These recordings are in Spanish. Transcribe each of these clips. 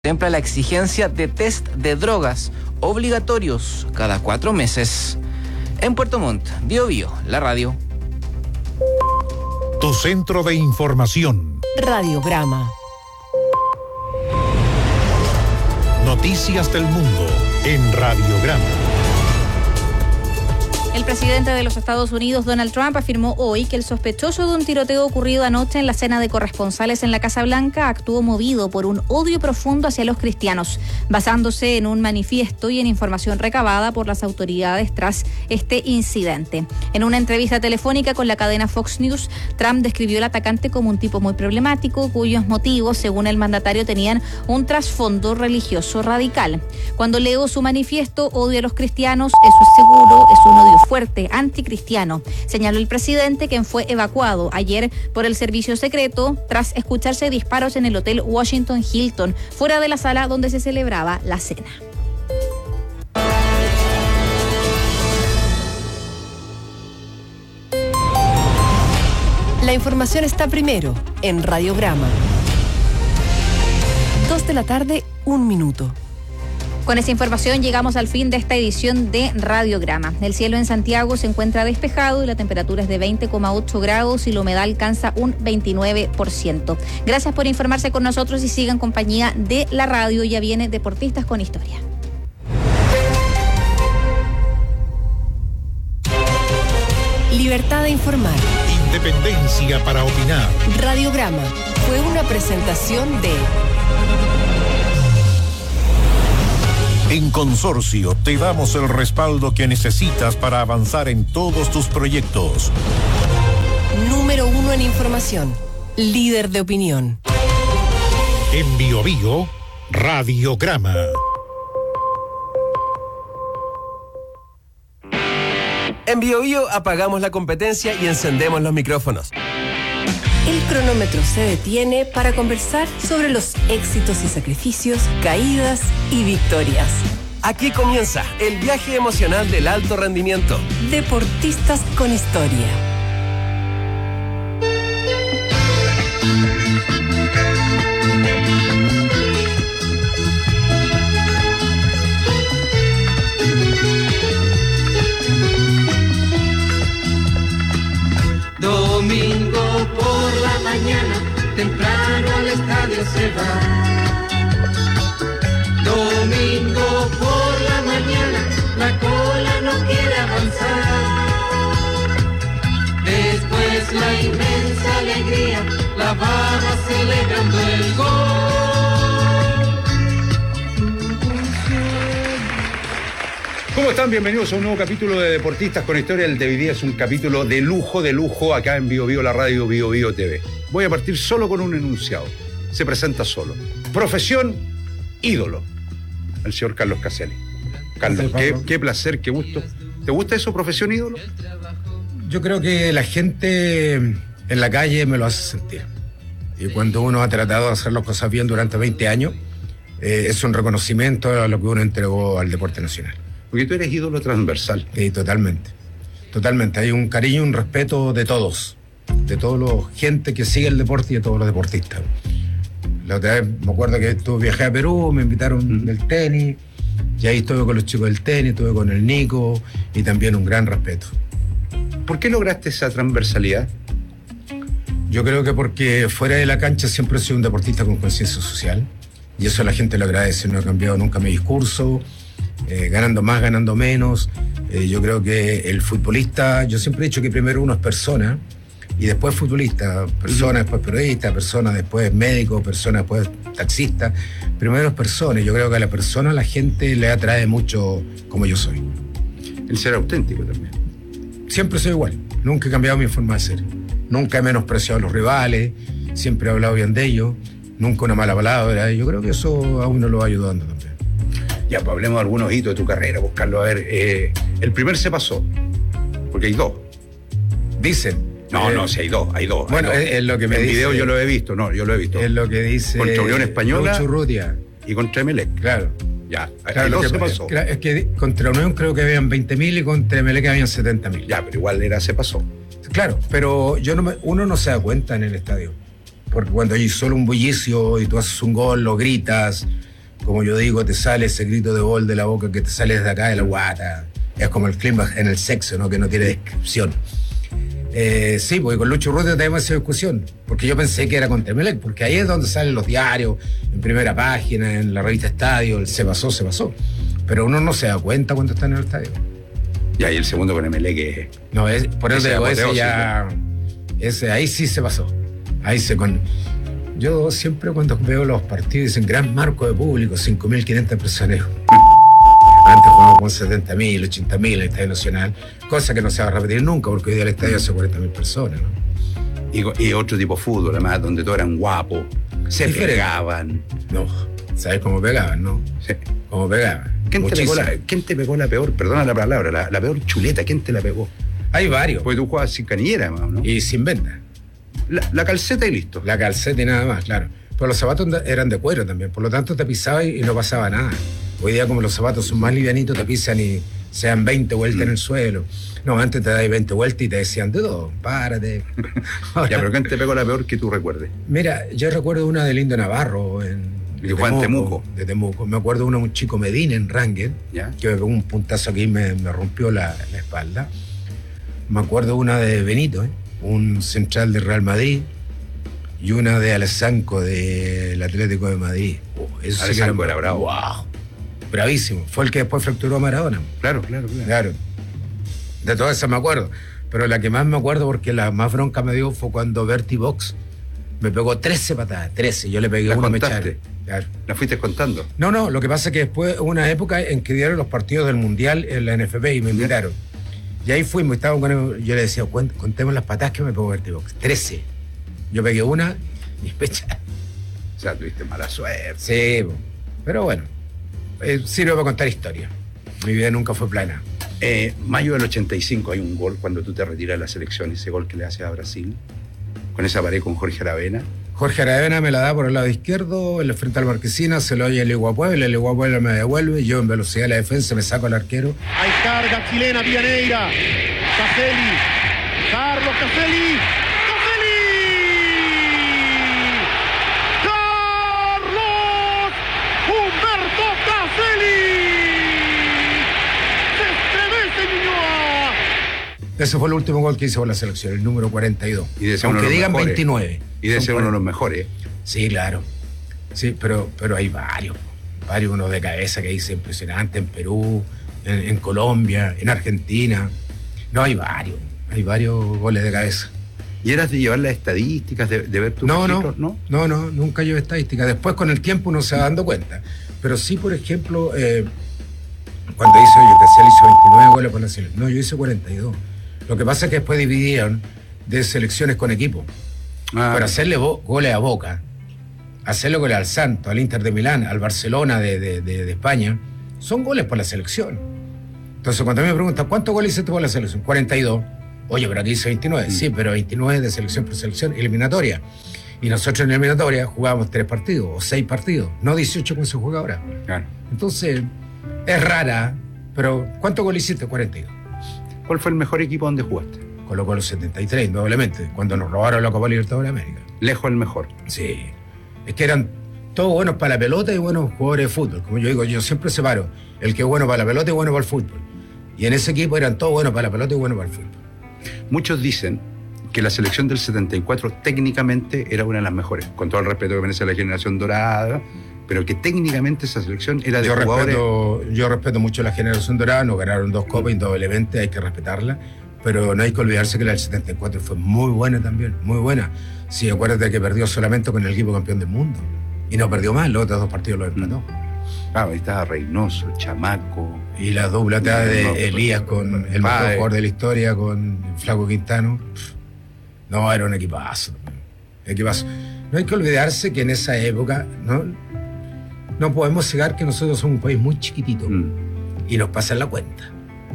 contempla la exigencia de test de drogas obligatorios cada 4 meses. En Puerto Montt, Biobío, la radio. Tu centro de información. Radiograma. Noticias del mundo en Radiograma. El presidente de los Estados Unidos, Donald Trump, afirmó hoy que el sospechoso de un tiroteo ocurrido anoche en la cena de corresponsales en la Casa Blanca actuó movido por un odio profundo hacia los cristianos, basándose en un manifiesto y en información recabada por las autoridades tras este incidente. En una entrevista telefónica con la cadena Fox News, Trump describió al atacante como un tipo muy problemático, cuyos motivos, según el mandatario, tenían un trasfondo religioso radical. Cuando leo su manifiesto, odio a los cristianos, eso es seguro, es un odio fuerte, anticristiano, señaló el presidente, quien fue evacuado ayer por el servicio secreto tras escucharse disparos en el hotel Washington Hilton, fuera de la sala donde se celebraba la cena. La información está primero en Radiograma. 2 de la tarde, 1 minuto. Con esa información llegamos al fin de esta edición de Radiograma. El cielo en Santiago se encuentra despejado y la temperatura es de 20,8 grados y la humedad alcanza un 29%. Gracias por informarse con nosotros y sigan en compañía de la radio. Ya viene Deportistas con Historia. Libertad de informar. Independencia para opinar. Radiograma fue una presentación de... En Consorcio te damos el respaldo que necesitas para avanzar en todos tus proyectos. Número 1 en información. Líder de opinión. En Biobío, Radiograma. En Biobío apagamos la competencia y encendemos los micrófonos. El cronómetro se detiene para conversar sobre los éxitos y sacrificios, caídas y victorias. Aquí comienza el viaje emocional del alto rendimiento. Deportistas con Historia. Domingo por la mañana, temprano al estadio se va. Domingo por la mañana, la cola no quiere avanzar. Después la inmensa alegría, la barra celebrando el gol. ¿Cómo están? Bienvenidos a un nuevo capítulo de Deportistas con Historia. El de hoy día es un capítulo de lujo, acá en Biobío, la radio Biobío TV. Voy a partir solo con un enunciado. Se presenta solo. Profesión, ídolo. El señor Carlos Caselli. Carlos, qué placer, qué gusto. ¿Te gusta eso, profesión, ídolo? Yo creo que la gente en la calle me lo hace sentir. Y cuando uno ha tratado de hacer las cosas bien durante 20 años, es un reconocimiento a lo que uno entregó al deporte nacional. Porque tú eres ídolo transversal. Sí, totalmente. Totalmente. Hay un cariño y un respeto de todos. De toda la gente que sigue el deporte y de todos los deportistas. La otra vez me acuerdo que viajé a Perú, me invitaron del tenis. Y ahí estuve con los chicos del tenis, estuve con el Nico. Y también un gran respeto. ¿Por qué lograste esa transversalidad? Yo creo que porque fuera de la cancha siempre he sido un deportista con conciencia social. Y eso la gente lo agradece. No he cambiado nunca mi discurso. Ganando más, ganando menos. Yo creo que el futbolista, yo siempre he dicho que primero uno es persona y después futbolista, persona después periodista, persona después médico, persona después taxista. Primero es persona y yo creo que a la persona a la gente le atrae mucho como yo soy. El ser auténtico también. Siempre soy igual, nunca he cambiado mi forma de ser, nunca he menospreciado a los rivales, siempre he hablado bien de ellos, nunca una mala palabra. Yo creo que eso a uno lo va ayudando también. Ya, pues hablemos de algunos hitos de tu carrera, buscarlo. A ver, el primer se pasó, porque hay 2. Dicen. No, si hay dos. Bueno, es lo que me dice. El video yo lo he visto, Es lo que dice. Contra Unión Española. Churrutia. Y contra Emelec. Claro. Ya, claro, lo que se pasó. Es que contra Unión creo que habían 20.000 y contra Emelec habían 70.000. Ya, pero igual se pasó. Claro, pero uno no se da cuenta en el estadio. Porque cuando hay solo un bullicio y tú haces un gol, lo gritas, como yo digo, te sale ese grito de gol de la boca que te sale desde acá de la guata. Es como el clima en el sexo, ¿no? Que no tiene descripción. Sí, porque con Lucho Urrutia tenemos esa discusión, porque yo pensé que era contra Emelec, porque ahí es donde salen los diarios, en primera página, en la revista Estadio, el se pasó. Pero uno no se da cuenta cuando está en el estadio. Y ahí el segundo con Emelec No, por eso digo, ese ya... ahí sí se pasó. Yo siempre cuando veo los partidos dicen gran marco de público, 5.500 personas. Antes jugábamos con 70.000, 80.000 en el Estadio Nacional, cosa que no se va a repetir nunca, porque hoy día el estadio hace 40.000 personas, ¿no? Y otro tipo de fútbol, además, donde todos eran guapos, se pegaban. No, ¿sabes cómo pegaban, no? Sí. ¿Cómo pegaban? ¿Quién te pegó la peor, perdona la palabra, la peor chuleta? ¿Quién te la pegó? Hay varios. Porque tú jugabas sin canillera, ¿no? Y sin venta. La calceta y listo. La calceta y nada más, claro. Pero los zapatos eran de cuero también, por lo tanto te pisaba y no pasaba nada. Hoy día, como los zapatos son más livianitos, te pisan y se dan 20 vueltas en el suelo. No, antes te dabas 20 vueltas y te decían, Dudo, párate. Ahora, ya, pero ¿quién te pegó la peor que tú recuerdes? Mira, yo recuerdo una de Lindo Navarro de Temuco. De Temuco. Me acuerdo una de un chico Medina en Rangel, que me pegó un puntazo aquí y me rompió la espalda. Me acuerdo una de Benito, un central de Real Madrid, y una de Alessanco del Atlético de Madrid. Alessanco era bravo. ¡Wow! Bravísimo. Fue el que después fracturó a Maradona. Claro. De todas esas me acuerdo. Pero la que más me acuerdo, porque la más bronca me dio, fue cuando Bertie Box me pegó 13 patadas. 13. Yo le pegué una, me echaron. Claro. ¿La fuiste contando? No. Lo que pasa es que después hubo una época en que dieron los partidos del Mundial en la NFP y me invitaron. Y ahí fuimos, yo le decía, contemos las patadas que me pegó Bertie Box. 13. Yo pegué una y me echaron. O sea, tuviste mala suerte. Sí, pero bueno. Sirve para contar historia. Mi vida nunca fue plana. Mayo del 85 hay un gol cuando tú te retiras de la selección, ese gol que le haces a Brasil, con esa pared con Jorge Aravena. Jorge Aravena me la da por el lado izquierdo, en la frente al Marquesina, se lo oye el Iguapuebla, me devuelve, yo en velocidad de la defensa me saco al arquero. Hay carga chilena, Villaneira, Caselli, Carlos Caselli. Ese fue el último gol que hizo por la selección, el número 42. Y de aunque digan mejores. 29. Y de ser uno de los mejores. Sí, claro. Sí, pero hay varios, uno de cabeza que dice impresionante en Perú, en Colombia, en Argentina. No, hay varios goles de cabeza. ¿Y eras de llevar las estadísticas, de ver tus registros? No, nunca llevé estadísticas. Después con el tiempo uno se va dando cuenta. Pero sí, por ejemplo, cuando Cassiel hizo 29 goles por la selección. No, yo hice 42. Lo que pasa es que después dividieron de selecciones con equipo. Para hacerle goles a Boca, hacerle goles al Santos, al Inter de Milán, al Barcelona de España, son goles por la selección. Entonces cuando a mí me preguntan, ¿cuántos goles hiciste por la selección? 42. Oye, pero aquí hice 29. Sí, pero 29 de selección por selección, eliminatoria. Y nosotros en eliminatoria jugábamos 3 partidos o 6 partidos, no 18 como se juega ahora. Claro. Entonces, es rara, pero ¿cuántos goles hiciste? 42. ¿Cuál fue el mejor equipo donde jugaste? Colocó los 73, indudablemente, cuando nos robaron la Copa Libertadores de América. Lejos el mejor. Sí. Es que eran todos buenos para la pelota y buenos jugadores de fútbol. Como yo digo, yo siempre separo el que es bueno para la pelota y bueno para el fútbol. Y en ese equipo eran todos buenos para la pelota y buenos para el fútbol. Muchos dicen que la selección del 74 técnicamente era una de las mejores, con todo el respeto que merece la generación dorada, pero que técnicamente esa selección era de jugadores... Yo respeto mucho la generación dorada, nos ganaron 2 copas, indudablemente hay que respetarla, pero no hay que olvidarse que la del 74 fue muy buena también, muy buena. Sí, acuérdate que perdió solamente con el equipo campeón del mundo, y no perdió más, los otros 2 partidos los empató. Ahí estaba Reynoso, Chamaco... Y la dupletada de Elías con el mejor jugador de la historia, con el Flaco Quintano. No, era un equipazo. No hay que olvidarse que en esa época no podemos negar que nosotros somos un país muy chiquitito y nos pasan la cuenta.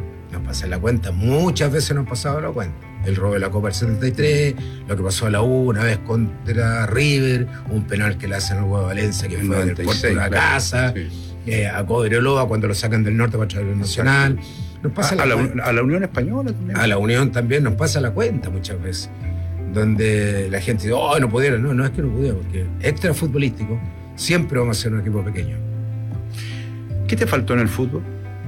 Muchas veces nos han pasado la cuenta. El robo de la Copa del 73, lo que pasó a la U una vez contra River, un penal que le hacen al Huevo de Valencia que fue del puerto de la casa, a Cobreloa cuando lo sacan del norte para traer el Nacional. Nos pasa a la Unión Española también. A la Unión también nos pasa la cuenta muchas veces. Donde la gente dice, no pudieron. No es que no pudieron, porque extra futbolístico siempre vamos a ser un equipo pequeño. ¿Qué te faltó en el fútbol?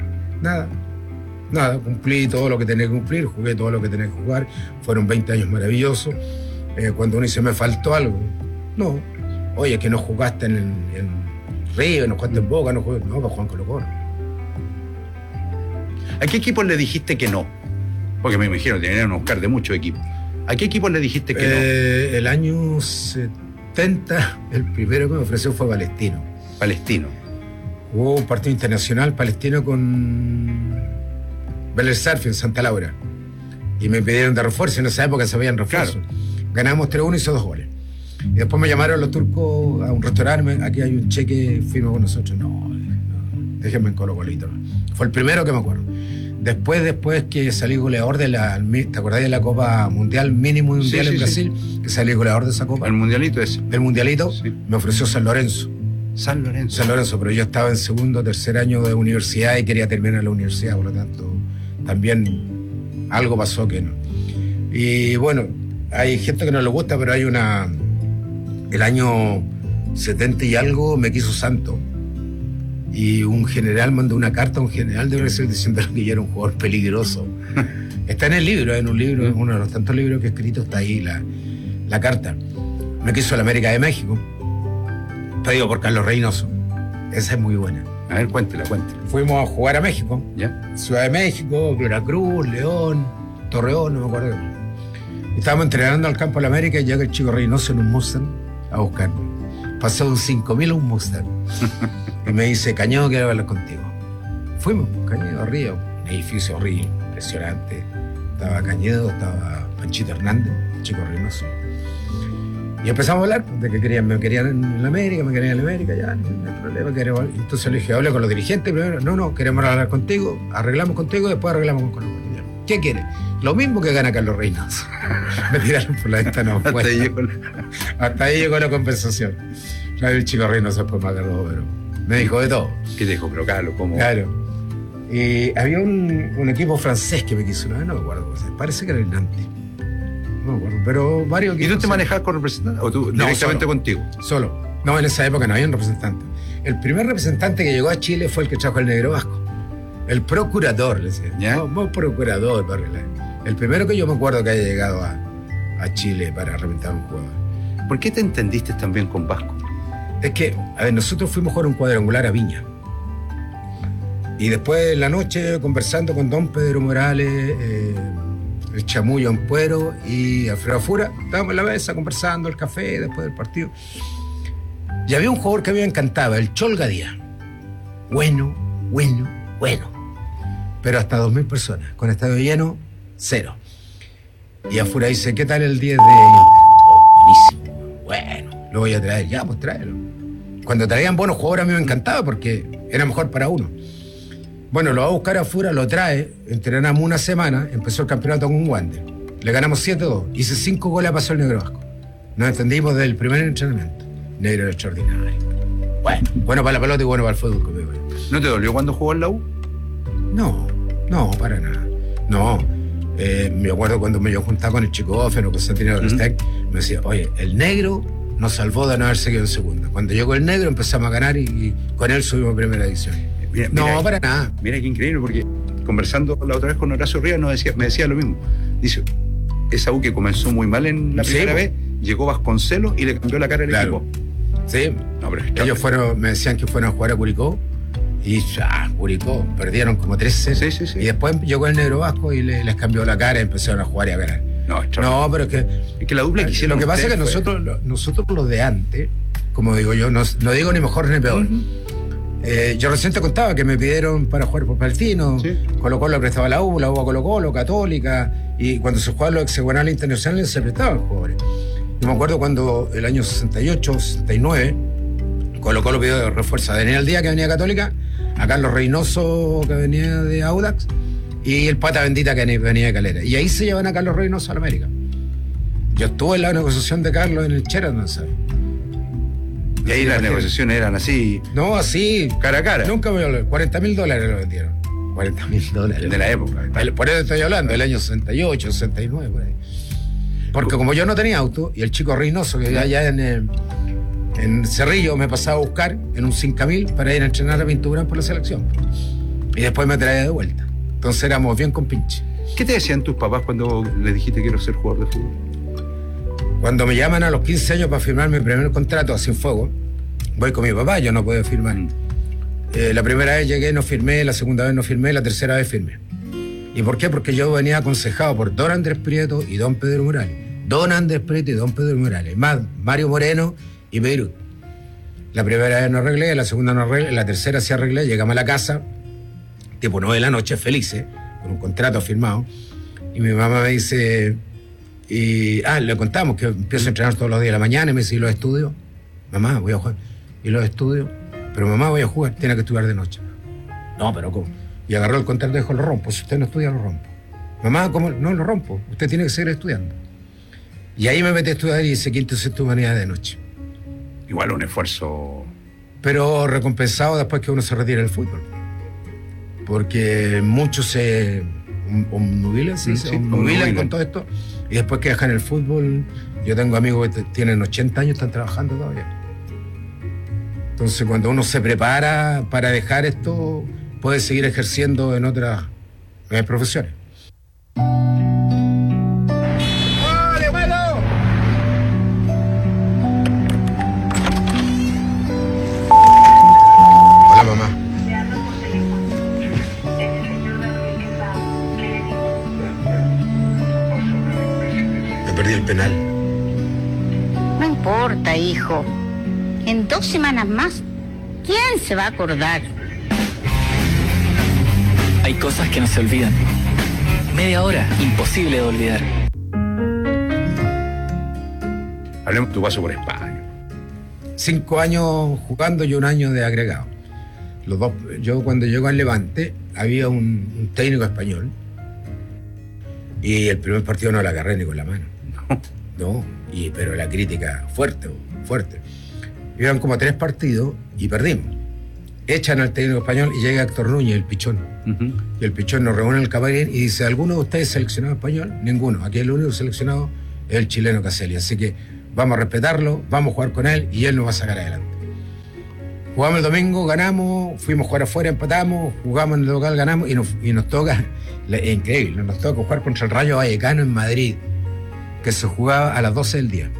Nada, cumplí todo lo que tenía que cumplir, jugué todo lo que tenía que jugar, fueron 20 años maravillosos. Cuando uno dice, me faltó algo, no, oye, es que no jugaste en River, no jugaste en Boca, no jugaste, no, para jugar en Colo-Colo. ¿A qué equipos le dijiste que no? Porque me imagino que tenían un Oscar de muchos equipos. ¿A qué equipos le dijiste que no? El año 70, el primero que me ofreció fue Palestino. Hubo un partido internacional palestino con Vélez Sarsfield en Santa Laura. Y me pidieron de refuerzo, en esa época se habían refuerzos. Claro. Ganamos 3-1 y hizo 2 goles. Y después me llamaron los turcos a un restaurante, aquí hay un cheque, firma con nosotros. No, déjenme en Colo-Colito. Fue el primero que me acuerdo. Después que salí goleador de la, ¿te acordás de la Copa Mundial, mínimo mundial en Brasil? Sí. Que salí goleador de esa Copa. ¿El Mundialito ese? El Mundialito, sí. Me ofreció San Lorenzo, pero yo estaba en segundo o tercer año de universidad y quería terminar la universidad, por lo tanto, también algo pasó que no. Y bueno, hay gente que no le gusta, pero hay el año 70 y algo me quiso santo. Y un general mandó una carta a un general de Brasil diciendo que yo era un jugador peligroso. Está en el libro, en un libro, uno de los tantos libros que he escrito, está ahí la carta. Me quiso el América de México, pedido por Carlos Reynoso. Esa es muy buena. A ver, cuéntela. Fuimos a jugar a México. ¿Ya? Ciudad de México, Veracruz, León, Torreón, no me acuerdo. Estábamos entrenando al campo de la América y llega el chico Reynoso en un Mustang a buscarme. Pasó de un 5000 a un Mustang. Y me dice, Cañedo, quiero hablar contigo. Fuimos, Cañedo, Río, un edificio horrible, impresionante. Estaba Cañedo, estaba Panchito Hernández, el chico Reynoso. Y empezamos a hablar de que me querían en la América, ya, no hay problema. Entonces le dije, habla con los dirigentes primero. No, queremos hablar contigo, arreglamos contigo, después arreglamos con los compañeros. ¿Qué quieres? Lo mismo que gana Carlos Reynoso. Me tiraron por la ventana. Hasta ahí llegó la compensación. El chico Reynoso después me agarró, pero me dijo de todo. ¿Qué te dijo? Pero Carlos, ¿cómo? Claro. Y había un equipo francés que me quiso una vez, no me acuerdo. Parece que era el Nantes. No me acuerdo, pero varios equipos. ¿Y tú te manejabas con representantes? ¿O tú directamente contigo? Solo. No, en esa época no había un representante. El primer representante que llegó a Chile fue el que trajo el negro vasco. El procurador, le decía. ¿Ya? Vos procurador, para arreglar. El primero que yo me acuerdo que haya llegado a Chile para representar a un jugador. ¿Por qué te entendiste tan bien con Vasco? Es que, nosotros fuimos a jugar un cuadrangular a Viña. Y después en la noche, conversando con don Pedro Morales, el Chamullo Ampuero y Alfredo Fura, estábamos en la mesa conversando, el café, después del partido. Y había un jugador que a mí me encantaba, el Cholga Díaz. Bueno. Pero hasta 2000 personas. Con estadio lleno, 0. Y Afura dice, ¿qué tal el 10 de Inter? Buenísimo. Bueno, lo voy a traer. Ya, pues tráelo. Cuando traían buenos jugadores a mí me encantaba porque era mejor para uno. Bueno, lo va a buscar a Fura, lo trae, entrenamos una semana, empezó el campeonato con un Wander. Le ganamos 7-2. Hice 5 goles, pasó el negro vasco. Nos entendimos desde el primer entrenamiento. Negro era extraordinario. Bueno para la pelota y bueno para el fútbol. ¿No te dolió cuando jugó en la U? No, para nada. No. Me acuerdo cuando me yo juntaba con el Chico Offen o con Santino Restec, me decía, oye, el negro nos salvó de no haber seguido en segunda. Cuando llegó el negro empezamos a ganar y con él subimos a primera edición. Mira, para nada. Mira qué increíble, porque conversando la otra vez con Horacio Rivas me decía lo mismo. Dice, esa U que comenzó muy mal en la primera vez, llegó Vasconcelos y le cambió la cara al equipo. Sí, no, pero ellos me decían que fueron a jugar a Curicó y Curicó, perdieron como 3-0. Sí. Y después llegó el negro vasco y les cambió la cara y empezaron a jugar y a ganar. No, pero es que la dupla que hicieron. Lo que pasa es que nosotros los de antes, como digo yo, no digo ni mejor ni peor. Yo recién te contaba que me pidieron para jugar por Palestino, Colo-Colo le prestaba la U a Colo-Colo, Católica, y cuando se jugaban los hexagonales internacionales se prestaban jugadores. Yo me acuerdo cuando el año 68, 69, Colo-Colo pidió refuerzo a Daniel Díaz, que venía de Católica, a Carlos Reynoso, que venía de Audax, y el Pata Bendita, que venía de Calera. Y ahí se llevan a Carlos Reynoso a la América. Yo estuve en la negociación de Carlos en el Sheraton, ¿sabes? Y ahí las negociaciones eran así. No, así. Cara a cara. Nunca me lo $40,000 lo vendieron. $40,000. De la época. Por eso estoy hablando, del año 68, 69, por ahí. Porque como yo no tenía auto, y el chico Reynoso, que allá en En Cerrillo me pasaba a buscar en un 5000 para ir a entrenar a Pinturán por la selección. Y después me traía de vuelta. Entonces éramos bien con pinche. ¿Qué te decían tus papás cuando les dijiste quiero ser jugador de fútbol? Cuando me llaman a los 15 años para firmar mi primer contrato a Cienfuegos, voy con mi papá, yo no puedo firmar. La primera vez llegué, no firmé, la segunda vez no firmé, la tercera vez firmé. ¿Y por qué? Porque yo venía aconsejado por don Andrés Prieto y don Pedro Morales. Don Andrés Prieto y don Pedro Morales. Más Mario Moreno y Pedro. La primera vez no arreglé, la segunda no arreglé, la tercera sí arreglé, llegamos a la casa, tipo 9 de la noche, felices, con un contrato firmado. Y mi mamá me dice... le contamos que empiezo a entrenar todos los días de la mañana y me dice, ¿y los estudios? Mamá, voy a jugar. ¿Y los estudios? Pero mamá, voy a jugar, tiene que estudiar de noche. No, pero ¿cómo? Y agarró el contrato y dijo, lo rompo. Si usted no estudia, lo rompo. Mamá, ¿cómo? No, lo rompo. Usted tiene que seguir estudiando. Y ahí me metí a estudiar y hice quinto y sexto humanidades de noche. Igual un esfuerzo... Pero recompensado después que uno se retira del fútbol. Porque muchos se obnubilan, ¿sí? Se obnubilan con todo esto. Y después que dejan el fútbol, yo tengo amigos que tienen 80 años y están trabajando todavía. Entonces, cuando uno se prepara para dejar esto, puede seguir ejerciendo en otras profesiones. ¡Vale, bueno! Hola, mamá. Perdí el penal. No importa, hijo. En 2 semanas más, ¿quién se va a acordar? Hay cosas que no se olvidan. Media hora, imposible de olvidar. Hablemos de tu paso por España. 5 años jugando y 1 año de agregado. Los dos, yo cuando llego al Levante, había un técnico español y el primer partido no lo agarré ni con la mano. No, pero la crítica fuerte. Iban como 3 partidos y perdimos. Echan al técnico español y llega Héctor Núñez, el Pichón. Y el Pichón nos reúne en el camarín y dice, ¿alguno de ustedes seleccionado español? Ninguno. Aquí el único seleccionado es el chileno Caselli. Así que vamos a respetarlo, vamos a jugar con él y él nos va a sacar adelante. Jugamos el domingo, ganamos, fuimos a jugar afuera, empatamos, jugamos en el local, ganamos y nos toca, es increíble, nos toca jugar contra el Rayo Vallecano en Madrid, que se jugaba a las 12 del día.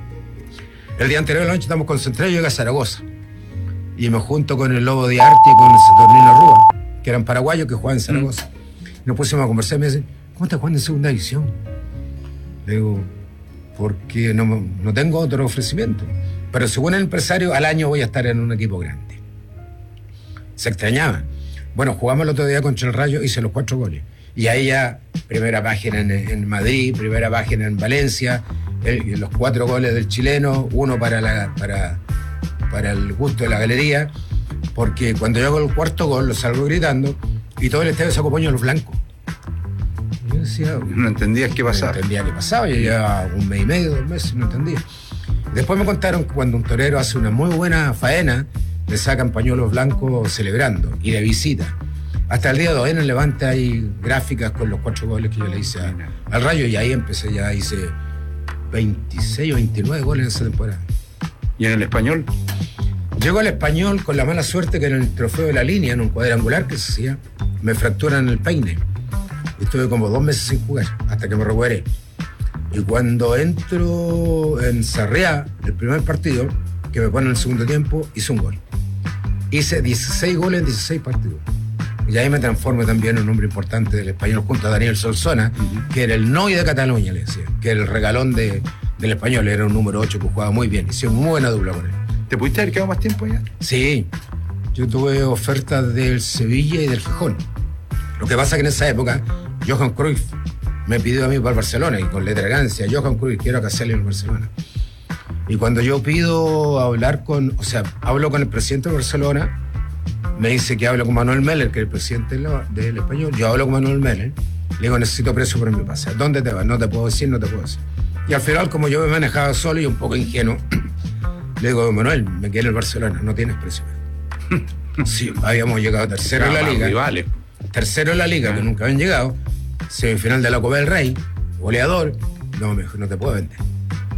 El día anterior de la noche estamos concentrados y llega a Zaragoza. Y me junto con el Lobo de Arte y con Saturnino Rúa, que eran paraguayos que jugaban en Zaragoza. Y nos pusimos a conversar y me dicen, ¿cómo estás jugando en segunda división? Le digo, porque no tengo otro ofrecimiento. Pero según el empresario, al año voy a estar en un equipo grande. Se extrañaba. Bueno, jugamos el otro día contra el Rayo, hice los 4 goles. Y ahí ya, primera página en Madrid, primera página en Valencia, los 4 goles del chileno, 1 para el gusto de la galería, porque cuando yo hago el 4º gol lo salgo gritando y todo el estadio sacó pañuelos blancos. Yo decía... No entendías qué pasaba. No entendía qué pasaba, yo llevaba 1 mes y medio, 2 meses, no entendía. Después me contaron que cuando un torero hace una muy buena faena, le sacan pañuelos blancos celebrando y de visita. Hasta el día de hoy en el Levante hay gráficas con los 4 goles que yo le hice al Rayo y ahí empecé, ya hice 26 o 29 goles en esa temporada. ¿Y en el Español? Llego al Español con la mala suerte que en el trofeo de la línea, en un cuadrangular que se hacía, me fracturan el peine. Estuve como 2 meses sin jugar, hasta que me recuperé. Y cuando entro en Sarriá, el primer partido, que me ponen en el segundo tiempo, hice un gol. Hice 16 goles en 16 partidos. Y ahí me transformé también en un hombre importante del Español junto a Daniel Solsona, que era el Noi de Cataluña, le decía, que era el regalón del Español, era un número 8 que jugaba muy bien. Hicieron muy buena dupla con él. ¿Te pudiste haber quedado más tiempo allá? Sí, yo tuve ofertas del Sevilla y del Gijón. Lo que pasa es que en esa época, Johan Cruyff me pidió a mí para el Barcelona, y con letra grancia, Johan Cruyff, quiero a Caselli en el Barcelona. Y cuando yo pido hablar hablo con el presidente de Barcelona, me dice que hablo con Manuel Meller, que es el presidente del Español. Yo hablo con Manuel Meller, le digo, necesito precio por mi pase. ¿Dónde te vas? No te puedo decir. Y al final, como yo me manejaba solo y un poco ingenuo, le digo, Manuel, me quiere el Barcelona, no tienes precio. Sí, habíamos llegado tercero en la liga. Rivales. Tercero en la liga, que nunca habían llegado. Semifinal de la Copa del Rey, goleador. No, me dijo, no te puedo vender.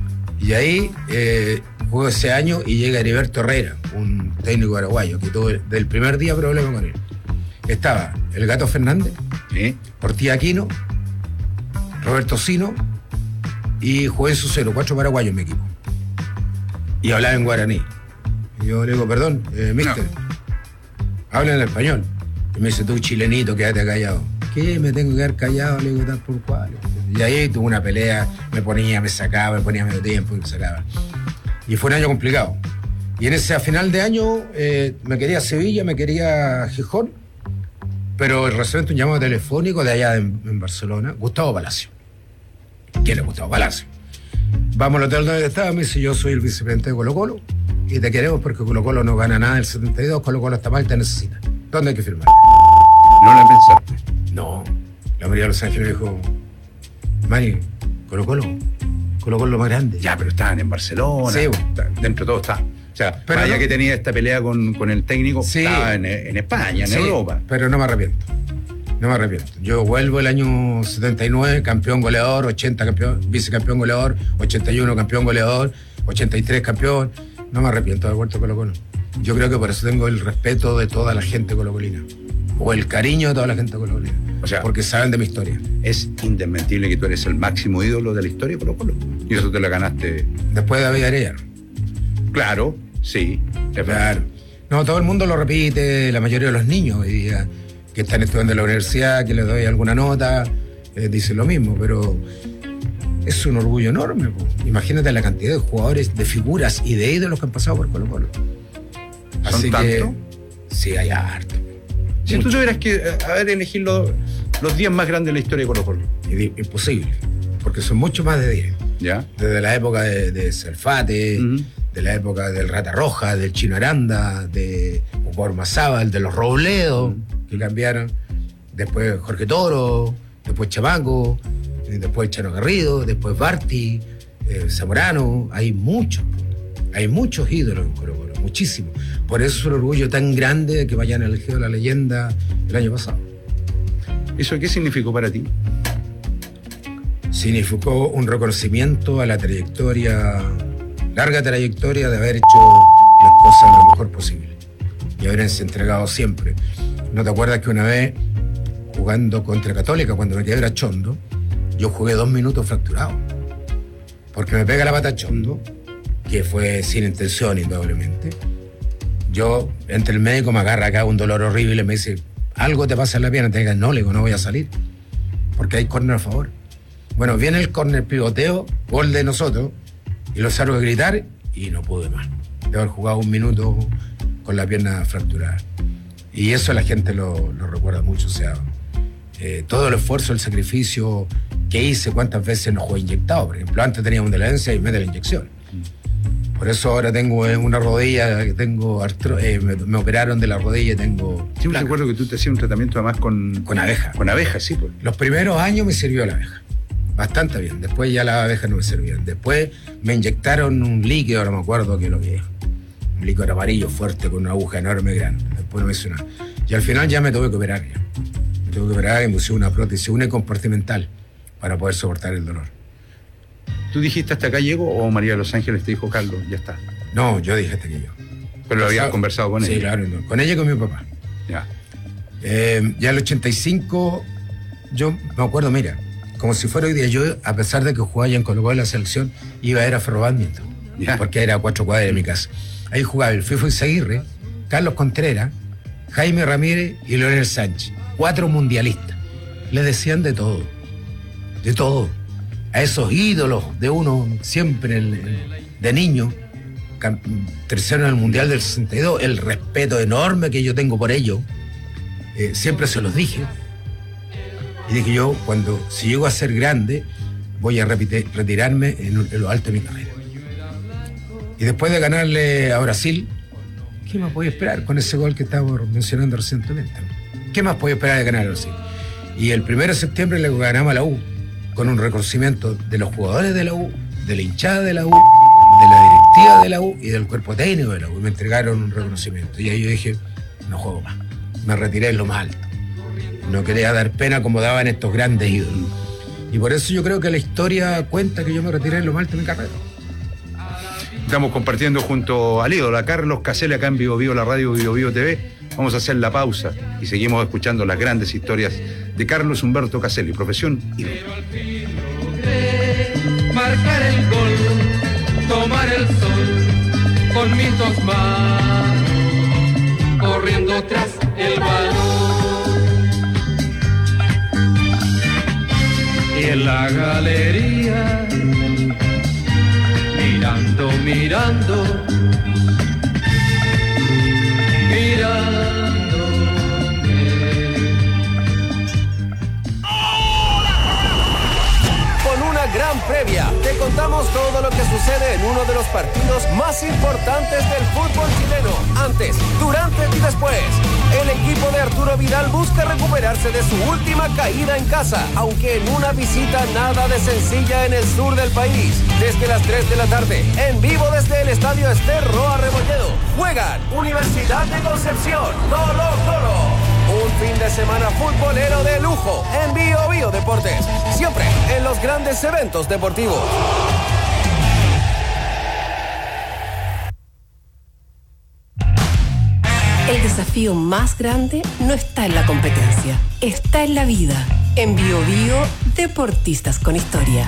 Y ahí jugó ese año y llega Heriberto Herrera, un técnico paraguayo, que tuvo del primer día problema con él. Estaba el Gato Fernández, Ortiz Aquino, Roberto Sino y Juven Sucero, 4 paraguayos en mi equipo. Y hablaba en guaraní. Y yo le digo, perdón, mister, habla en español. Y me dice, tú chilenito, quédate callado. ¿Qué? Me tengo que quedar callado, le digo, tal por cual. Y ahí tuve una pelea, me sacaba, me ponía medio tiempo y me sacaba. Y fue un año complicado. Y en ese final de año me quería Sevilla, me quería Gijón, pero recién un llamado telefónico de allá en Barcelona, Gustavo Palacio. ¿Quién es Gustavo Palacio? Vamos al hotel donde estaba, me dice, yo soy el vicepresidente de Colo-Colo y te queremos porque Colo-Colo no gana nada del 72, Colo-Colo está mal, te necesita. ¿Dónde hay que firmar? ¿No la pensaste? No. La María de Los Ángeles dijo, Mari, Colo-Colo lo más grande. Ya, pero estaban en Barcelona. Sí, dentro de todo está. O sea, pero vaya no, que tenía esta pelea con el técnico, sí, estaba en España, en Europa. Pero no me arrepiento. No me arrepiento. Yo vuelvo el año 79, campeón goleador, 80 campeón, vicecampeón goleador, 81 campeón goleador, 83 campeón. No me arrepiento de haber vuelto a Colo-Colo. Yo creo que por eso tengo el respeto de toda la gente colocolina. O el cariño de toda la gente colocolina. O sea, porque saben de mi historia. Es indesmentible que tú eres el máximo ídolo de la historia de Colo-Colo. Y eso te lo ganaste. Después de David Arellano. Claro, sí. Claro. No, todo el mundo lo repite, la mayoría de los niños hoy día, que están estudiando en la universidad, que les doy alguna nota, dicen lo mismo, pero es un orgullo enorme. Imagínate la cantidad de jugadores, de figuras y de ídolos que han pasado por Colo-Colo. ¿Son tantos? Sí, hay harto. Si tú tuvieras que elegir los 10 más grandes de la historia de Colo-Colo. Imposible, porque son mucho más de 10. ¿Ya? Desde la época de Selfate, de la época del Rata Roja, del Chino Aranda, de Ormazábal, de los Robledo, que cambiaron. Después Jorge Toro, después Chamaco, después Chano Garrido, después Barti, Zamorano. Hay muchos ídolos en Colo-Colo, muchísimos. Por eso es un orgullo tan grande de que vayan elegido la leyenda el año pasado. ¿Eso qué significó para ti? Significó un reconocimiento a la larga trayectoria de haber hecho las cosas lo mejor posible y haberse entregado siempre. ¿No te acuerdas que una vez, jugando contra Católica, cuando me quedé era Chondo, yo jugué 2 minutos fracturado? Porque me pega la pata Chondo, que fue sin intención, indudablemente. Yo, entre el médico, me agarra acá un dolor horrible y me dice, algo te pasa en la pierna. Te digo, no, le digo, no voy a salir, porque hay córner a favor. Bueno, viene el córner, pivoteo, gol de nosotros, y los salgo a gritar y no pude más. De haber jugado 1 minuto con la pierna fracturada. Y eso la gente lo recuerda mucho. O sea, todo el esfuerzo, el sacrificio que hice, cuántas veces no jugué inyectado. Por ejemplo, antes tenía una dolencia y me da la inyección. Por eso ahora tengo una rodilla, que tengo me operaron de la rodilla y tengo... Sí, me acuerdo que tú te hacías un tratamiento además con abeja. Con abeja, sí. Pues. Los primeros años me sirvió la abeja. Bastante bien. Después ya las abejas no me servían. Después me inyectaron un líquido, ahora me acuerdo que lo que es. Un líquido amarillo fuerte con una aguja enorme grande. Después no me hizo nada. Y al final ya me tuve que operar. Me tuve que operar y me puse una prótesis unicompartimental para poder soportar el dolor. ¿Tú dijiste hasta acá llego o María de Los Ángeles te dijo, Carlos, ya está? No, yo dije hasta aquí yo. Pero lo habías conversado con ella. Sí, claro, no. Con ella y con mi papá. Ya. Ya el 85, yo me acuerdo, mira, como si fuera hoy día, yo, a pesar de que jugaba ya en Colo-Colo en la selección, iba a ir a Ferro Badminton, porque era a 4 cuadras de mi casa. Ahí jugaba el Fifo Izaguirre, Carlos Contreras, Jaime Ramírez y Leonel Sánchez. 4 mundialistas. Les decían de todo. De todo. A esos ídolos de uno siempre de niño, tercero en el Mundial del 62, el respeto enorme que yo tengo por ellos, siempre se los dije. Y dije yo, si llego a ser grande, voy a retirarme en lo alto de mi carrera. Y después de ganarle a Brasil, ¿qué más podía esperar con ese gol que estábamos mencionando recientemente? ¿Qué más podía esperar de ganar a Brasil? Y el 1 de septiembre le ganamos a la U, con un reconocimiento de los jugadores de la U, de la hinchada de la U, de la directiva de la U y del cuerpo técnico de la U. Y me entregaron un reconocimiento. Y ahí yo dije, no juego más. Me retiré en lo más alto. No quería dar pena como daban estos grandes ídolos. Y por eso yo creo que la historia cuenta que yo me retiré en lo más alto de mi carrera. Estamos compartiendo junto al ídolo, a Carlos Caselli, acá en Vivo Vivo, la radio Vivo Vivo TV. Vamos a hacer la pausa y seguimos escuchando las grandes historias de Carlos Humberto Caselli, profesión ídolo. Marcar el gol, tomar el sol con mis dos manos, corriendo tras el balón. Y en la galería, mirando, gran previa. Te contamos todo lo que sucede en uno de los partidos más importantes del fútbol chileno. Antes, durante y después. El equipo de Arturo Vidal busca recuperarse de su última caída en casa, aunque en una visita nada de sencilla en el sur del país. Desde las 3 de la tarde, en vivo desde el estadio Ester Roa Rebolledo, juegan Universidad de Concepción, Colo Colo. Un fin de semana futbolero de lujo en Bio Bio Deportes, siempre en los grandes eventos deportivos. El desafío más grande no está en la competencia, está en la vida. En Bio Bio, Deportistas con Historia.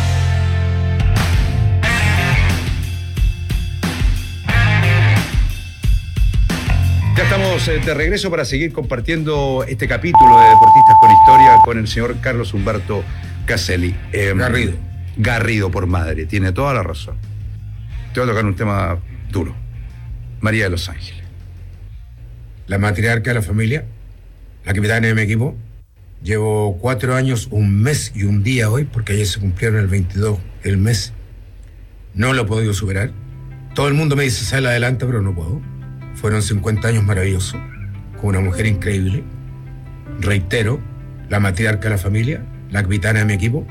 Ya estamos de regreso para seguir compartiendo este capítulo de Deportistas con Historia con el señor Carlos Humberto Caselli. Garrido por madre, tiene toda la razón. Te voy a tocar un tema duro. María de los Ángeles. La matriarca de la familia, la capitana de mi equipo. Llevo 4 años, un mes y un día hoy, porque ayer se cumplieron el 22 el mes. No lo he podido superar. Todo el mundo me dice, sale adelante, pero no puedo. Fueron 50 años maravillosos, con una mujer increíble. Reitero, la matriarca de la familia, la capitana de mi equipo.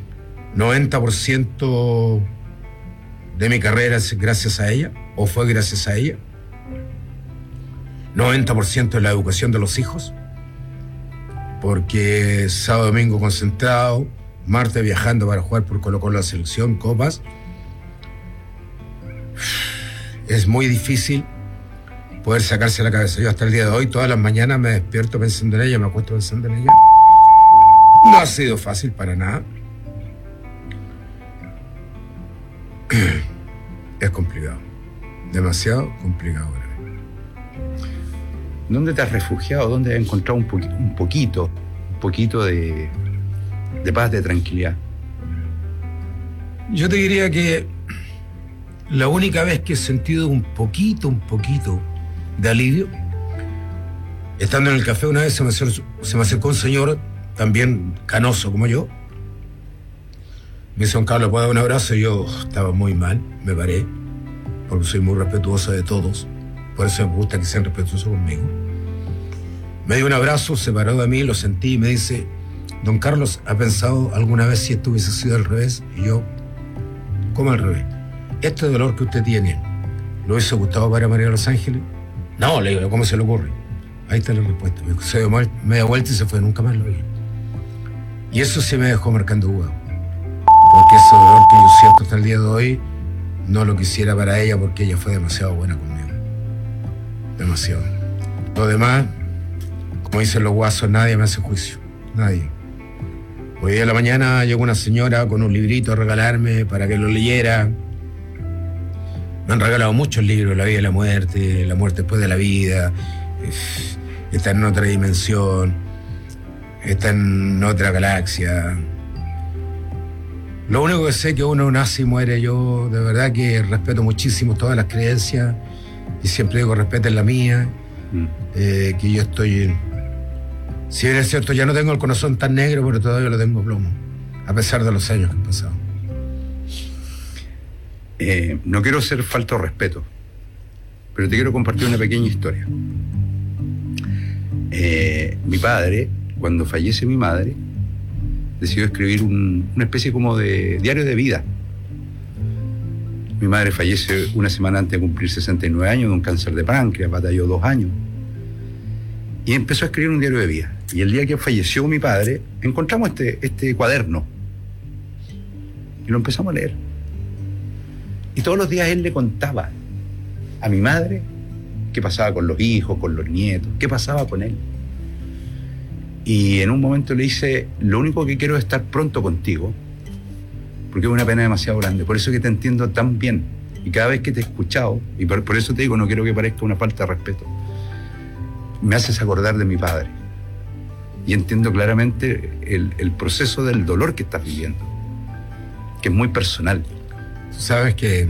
90% de mi carrera es gracias a ella, o fue gracias a ella. 90% de la educación de los hijos, porque sábado, domingo concentrado, martes viajando para jugar por Colo Colo la selección, copas. Es muy difícil poder sacarse la cabeza. Yo hasta el día de hoy, todas las mañanas me despierto pensando en ella, me acuesto pensando en ella. No ha sido fácil para nada. Es complicado, demasiado complicado para mí. ¿Dónde te has refugiado? ¿Dónde has encontrado un poquito de paz, de tranquilidad? Yo te diría que la única vez que he sentido un poquito de alivio, estando en el café una vez se me acercó un señor, también canoso como yo. Me dice, Juan Carlos, ¿puedo dar un abrazo? Y yo estaba muy mal, me paré, porque soy muy respetuoso de todos. Por eso me gusta que sean respetuosos conmigo. Me dio un abrazo, se paró de mí, lo sentí y me dice, don Carlos, ¿ha pensado alguna vez si esto hubiese sido al revés? Y yo, ¿cómo al revés? Este dolor que usted tiene, ¿lo hubiese gustado para María de los Ángeles? No, le digo, ¿cómo se le ocurre? Ahí está la respuesta. Se dio media vuelta y se fue, nunca más lo vi. Y eso sí me dejó marcando huevo. Porque ese dolor que yo siento hasta el día de hoy, no lo quisiera para ella porque ella fue demasiado buena conmigo. Demasiado. Lo demás, como dicen los guasos, nadie me hace juicio. Nadie. Hoy día en la mañana llegó una señora con un librito a regalarme para que lo leyera. Me han regalado muchos libros, La vida y la muerte después de la vida, está en otra dimensión, está en otra galaxia. Lo único que sé es que uno nace y muere. Yo de verdad que respeto muchísimo todas las creencias y siempre digo respeten la mía, que yo estoy, si bien es cierto, ya no tengo el corazón tan negro, pero todavía lo tengo plomo, a pesar de los años que han pasado. No quiero ser falto de respeto, pero te quiero compartir una pequeña historia. Mi padre, cuando fallece mi madre, decidió escribir una especie como de diario de vida. Mi madre fallece una semana antes de cumplir 69 años de un cáncer de páncreas, batalló 2 años. Y empezó a escribir un diario de vida. Y el día que falleció mi padre, encontramos este cuaderno. Y lo empezamos a leer. Y todos los días él le contaba a mi madre qué pasaba con los hijos, con los nietos, qué pasaba con él. Y en un momento le dice, lo único que quiero es estar pronto contigo, porque es una pena demasiado grande. Por eso que te entiendo tan bien. Y cada vez que te he escuchado, y por eso te digo, no quiero que parezca una falta de respeto, me haces acordar de mi padre. Y entiendo claramente el proceso del dolor que estás viviendo, que es muy personal. Tú sabes que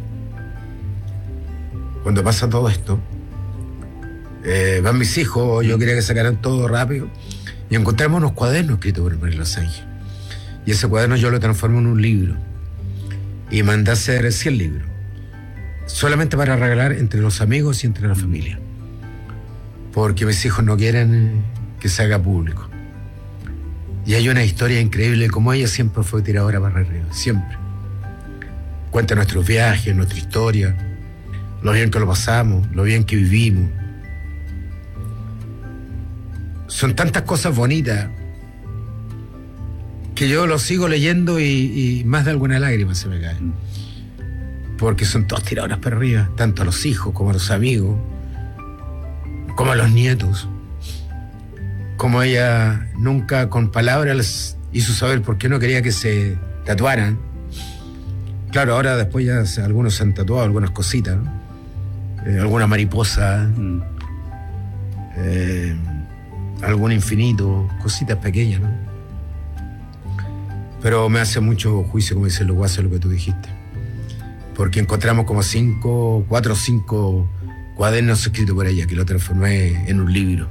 cuando pasa todo esto, van mis hijos, yo quería que sacaran todo rápido, y encontramos unos cuadernos escritos por María Los Ángeles. Y ese cuaderno yo lo transformo en un libro. Y mandé a hacer 100 libros. Solamente para regalar entre los amigos y entre la familia. Porque mis hijos no quieren que se haga público. Y hay una historia increíble, como ella siempre fue tiradora para arriba, siempre. Cuenta nuestros viajes, nuestra historia, lo bien que lo pasamos, lo bien que vivimos. Son tantas cosas bonitas que yo lo sigo leyendo y más de alguna lágrima se me cae. Porque son todas tiradoras para arriba, tanto a los hijos como a los amigos, como a los nietos. Como ella nunca con palabras les hizo saber por qué no quería que se tatuaran. Claro, ahora después ya algunos se han tatuado algunas cositas, ¿no? Alguna mariposa, algún infinito, cositas pequeñas, ¿no? Pero me hace mucho juicio, como dicen los guasos, lo que tú dijiste. Porque encontramos como 4 o 5 cuadernos escritos por ella, que lo transformé en un libro.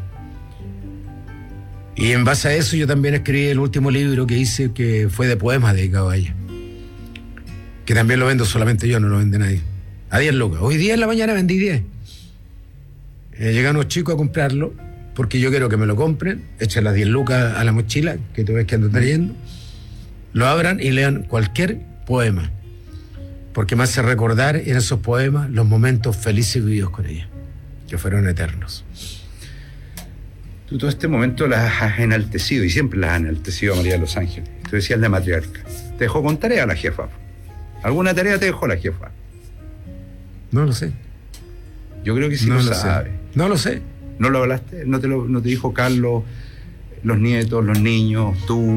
Y en base a eso yo también escribí el último libro que hice, que fue de poemas dedicado a ella. Que también lo vendo solamente yo, no lo vende nadie. A 10 lucas. Hoy día en la mañana vendí 10. Llegan unos chicos a comprarlo, porque yo quiero que me lo compren, echen las 10 lucas a la mochila, que tú ves que ando trayendo, lo abran y lean cualquier poema. Porque me hace recordar en esos poemas los momentos felices vividos con ella, que fueron eternos. Tú todo este momento las has enaltecido, y siempre las has enaltecido a María de Los Ángeles. Tú decías la matriarca. Te dejó con tarea la jefa. ¿Alguna tarea te dejó la jefa? No lo sé. Yo creo que sí no lo sabe. No lo sé. ¿No lo hablaste? ¿No te dijo Carlos, los nietos, los niños, tú?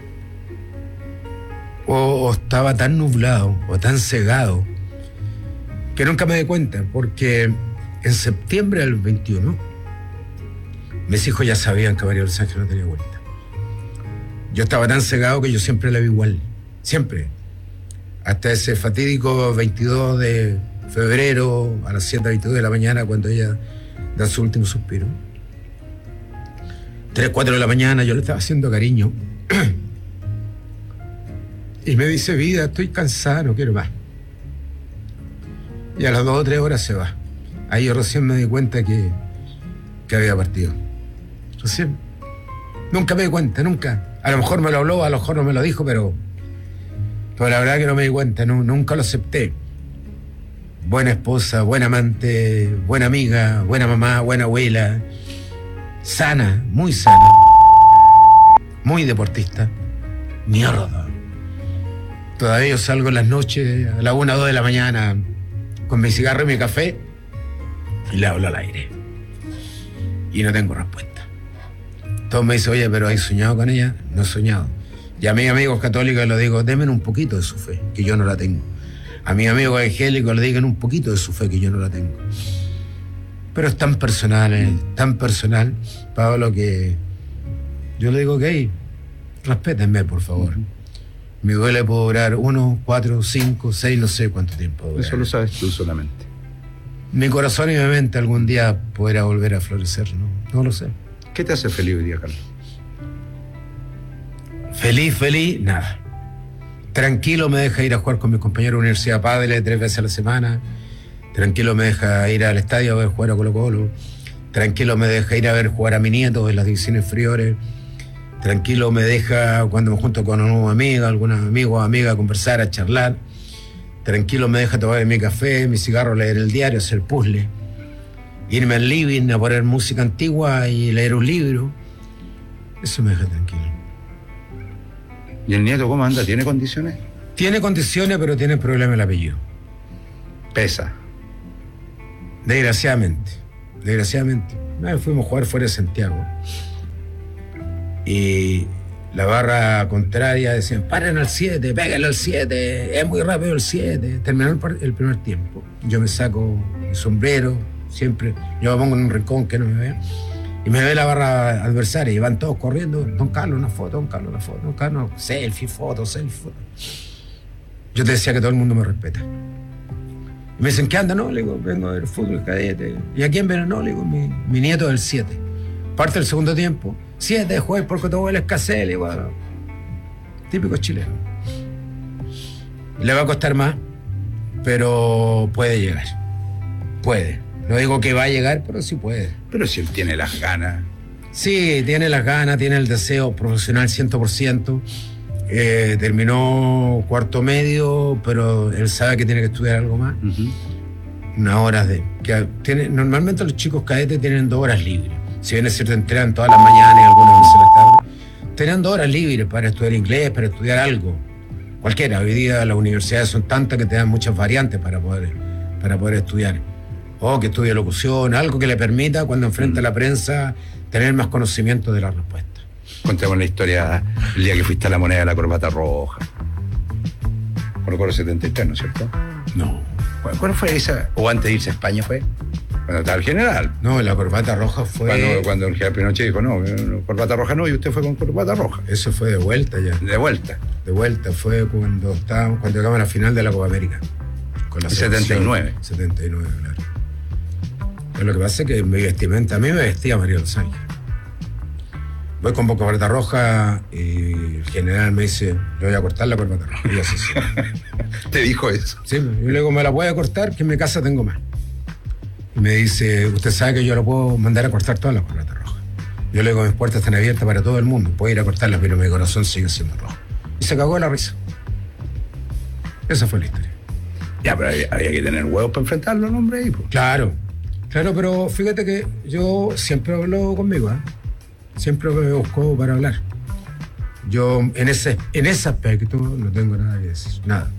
O estaba tan nublado o tan cegado que nunca me di cuenta, porque en septiembre del 21 mis hijos ya sabían que María Los Ángeles no tenía vuelta. Yo estaba tan cegado que yo siempre la vi igual, siempre, hasta ese fatídico 22 de febrero a las 7:22 de la mañana, cuando ella da su último suspiro. 3, 4 de la mañana yo le estaba haciendo cariño y me dice, vida, estoy cansada, no quiero más. Y a las 2 o 3 horas se va. Ahí yo recién me di cuenta que había partido. Recién. Nunca me di cuenta, nunca. A lo mejor me lo habló, a lo mejor no me lo dijo, pero la verdad que no me di cuenta, nunca lo acepté. Buena esposa, buena amante, buena amiga, buena mamá, buena abuela. Sana, muy deportista. Mierda. Todavía yo salgo en las noches a las 1 o 2 de la mañana con mi cigarro y mi café y le hablo al aire. Y no tengo respuesta. Todos me dicen, oye, pero ¿has soñado con ella? No he soñado. Y a mis amigos católicos les digo, denme un poquito de su fe, que yo no la tengo. A mis amigos evangélicos les digan un poquito de su fe, que yo no la tengo. Pero es tan personal, Pablo, que yo le digo, ok, respétenme, por favor. Mi duele puede durar 1, 4, 5, 6, no sé cuánto tiempo dura. Eso lo sabes tú solamente. Mi corazón y mi mente algún día podrá volver a florecer, ¿no? No lo sé. ¿Qué te hace feliz hoy día, Carlos? Feliz, nada. Tranquilo me deja ir a jugar con mis compañeros de universidad padre 3 veces a la semana. Tranquilo me deja ir al estadio a ver jugar a Colo-Colo. Tranquilo me deja ir a ver jugar a mi nieto en las divisiones inferiores. Tranquilo me deja cuando me junto con una amiga, algunos amigos o amigas, a conversar, a charlar. Tranquilo me deja tomar mi café, mi cigarro, leer el diario, hacer puzzle. Irme al living a poner música antigua y leer un libro. Eso me deja tranquilo. ¿Y el nieto cómo anda? ¿Tiene condiciones? Tiene condiciones, pero tiene problema el apellido. Pesa. Desgraciadamente. Una vez fuimos a jugar fuera de Santiago. Y la barra contraria decían, paren al 7, pégale al 7, es muy rápido el 7. Terminó el primer tiempo. Yo me saco mi sombrero, siempre. Yo me pongo en un rincón que no me vean. Y me ve la barra adversaria y van todos corriendo. Don Carlos, una foto, Don Carlos, selfie, foto. Yo te decía que todo el mundo me respeta. Y me dicen, ¿qué anda? No, le digo, vengo a ver fútbol cadete. ¿Y a quién viene? No, le digo, mi nieto del 7. Parte del segundo tiempo. 7, juez por Cotobuelo Escacel, igual. Típico chileno. Le va a costar más, pero puede llegar. Puede. No digo que va a llegar, pero sí puede. Pero si él tiene las ganas. Sí, tiene las ganas, tiene el deseo profesional 100%. Terminó cuarto medio, pero él sabe que tiene que estudiar algo más. Unas horas normalmente los chicos cadetes tienen 2 horas libres. Si bien es cierto, entrenan todas las mañanas y algunas veces en la tarde, tenían 2 horas libres para estudiar inglés, para estudiar algo. Cualquiera. Hoy día las universidades son tantas que te dan muchas variantes para poder estudiar. O que estudie locución, algo que le permita, cuando enfrenta a la prensa, tener más conocimiento de la respuesta. Contemos la historia el día que fuiste a la Moneda de la Corbata Roja. Por el 73, ¿no es cierto? No. ¿Cuál fue esa? ¿O antes de irse a España fue? Cuando estaba el general. No, la Corbata Roja fue... Cuando el general Pinochet dijo, no, Corbata Roja no, y usted fue con Corbata Roja. Eso fue de vuelta ya. De vuelta, fue cuando llegamos a la final de la Copa América. Con la 79. 79, claro. Pero lo que pasa es que mi vestimenta, a mí me vestía María Los Ángeles. Voy con Corbata Roja y el general me dice, le voy a cortar la corbata roja. Y yo, sí. ¿Te dijo eso? Sí, yo le digo, me la voy a cortar, que en mi casa tengo más. Y me dice, usted sabe que yo lo puedo mandar a cortar toda la corbata roja. Yo le digo, mis puertas están abiertas para todo el mundo, puedo ir a cortarlas, pero mi corazón sigue siendo rojo. Y se cagó de la risa. Esa fue la historia. Ya, pero había que tener huevos para enfrentarlo, ¿no, hombre? Claro, pero fíjate que yo siempre hablo conmigo, ¿eh? Siempre me busco para hablar. Yo en ese aspecto no tengo nada que decir, nada.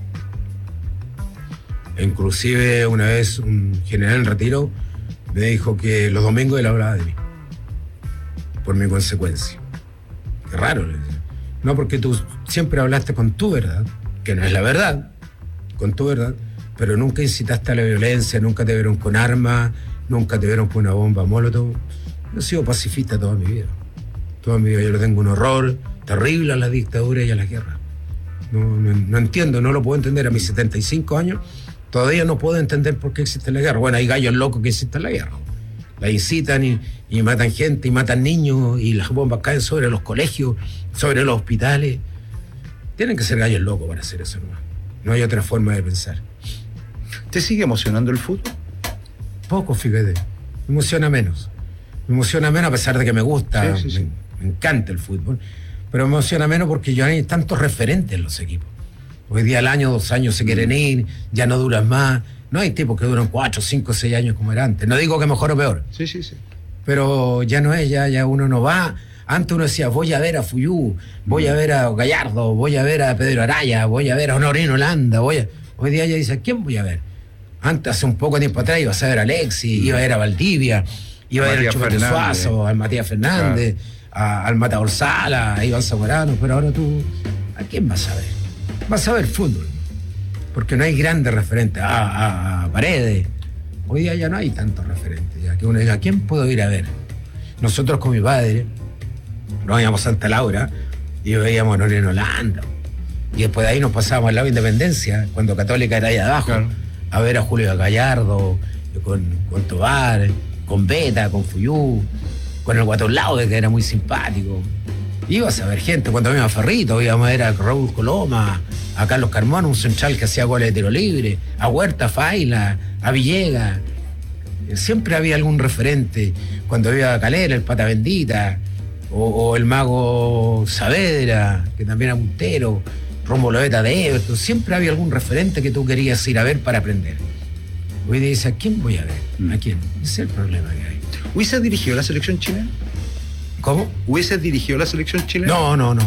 Inclusive una vez un general en retiro me dijo que los domingos él hablaba de mí, por mi consecuencia. Qué raro, le decía. No, porque tú siempre hablaste con tu verdad, que no es la verdad, con tu verdad, pero nunca incitaste a la violencia, nunca te vieron con armas, nunca te vieron con una bomba molotov. Yo he sido pacifista toda mi vida. Toda mi vida yo le tengo un horror terrible a la dictadura y a la guerra. No entiendo, no lo puedo entender a mis 75 años. Todavía no puedo entender por qué existe la guerra. Bueno, hay gallos locos que existen la guerra. La incitan y matan gente y matan niños y las bombas caen sobre los colegios, sobre los hospitales. Tienen que ser gallos locos para hacer eso, no hay otra forma de pensar. ¿Te sigue emocionando el fútbol? Poco, fíjate. Me emociona menos. Me emociona menos a pesar de que me gusta. Sí. Me encanta el fútbol, pero me emociona menos porque ya hay tantos referentes en los equipos. Hoy día al año, 2 años se quieren ir, ya no duran más. No hay tipos que duran 4, 5, 6 años como era antes. No digo que mejor o peor. Sí. Pero ya no es, ya uno no va. Antes uno decía, voy a ver a Fuyú, voy a ver a Gallardo, voy a ver a Pedro Araya, voy a ver a Honorino Holanda. Hoy día ya dice, ¿a quién voy a ver? Antes, hace un poco tiempo atrás, ibas a ver a Alexis, iba a ver a Valdivia, iba a ver al Chupete Suazo, al Matías Fernández, al Matador Sala, a Iván Zamorano, pero ahora tú, ¿a quién vas a ver? Vas a ver fútbol, porque no hay grandes referentes, a Paredes. Hoy día ya no hay tantos referentes, ya que uno diga, ¿a quién puedo ir a ver? Nosotros con mi padre nos íbamos a Santa Laura y veíamos a Honorino Holanda, y después de ahí nos pasábamos al lado de Independencia, cuando Católica era ahí abajo, claro, a ver a Julio Gallardo, con Tobar, con Beta, con Fuyú, con el Guatón Laude, que era muy simpático. Ibas a ver gente, cuando íbamos a Ferrito, íbamos a ver a Raúl Coloma, a Carlos Carmona, un central que hacía goles de tiro libre, a Huerta Faila, a Villegas. Siempre había algún referente. Cuando iba a Calera, el Pata Bendita, o el Mago Saavedra, que también era puntero, Rómulo Beta de Everton. Siempre había algún referente que tú querías ir a ver para aprender. Hoy dices, ¿a quién voy a ver? ¿A quién? Ese es el problema que hay. ¿Hubiese dirigido la selección chilena? ¿Cómo? ¿Hubiese dirigido la selección chilena? No.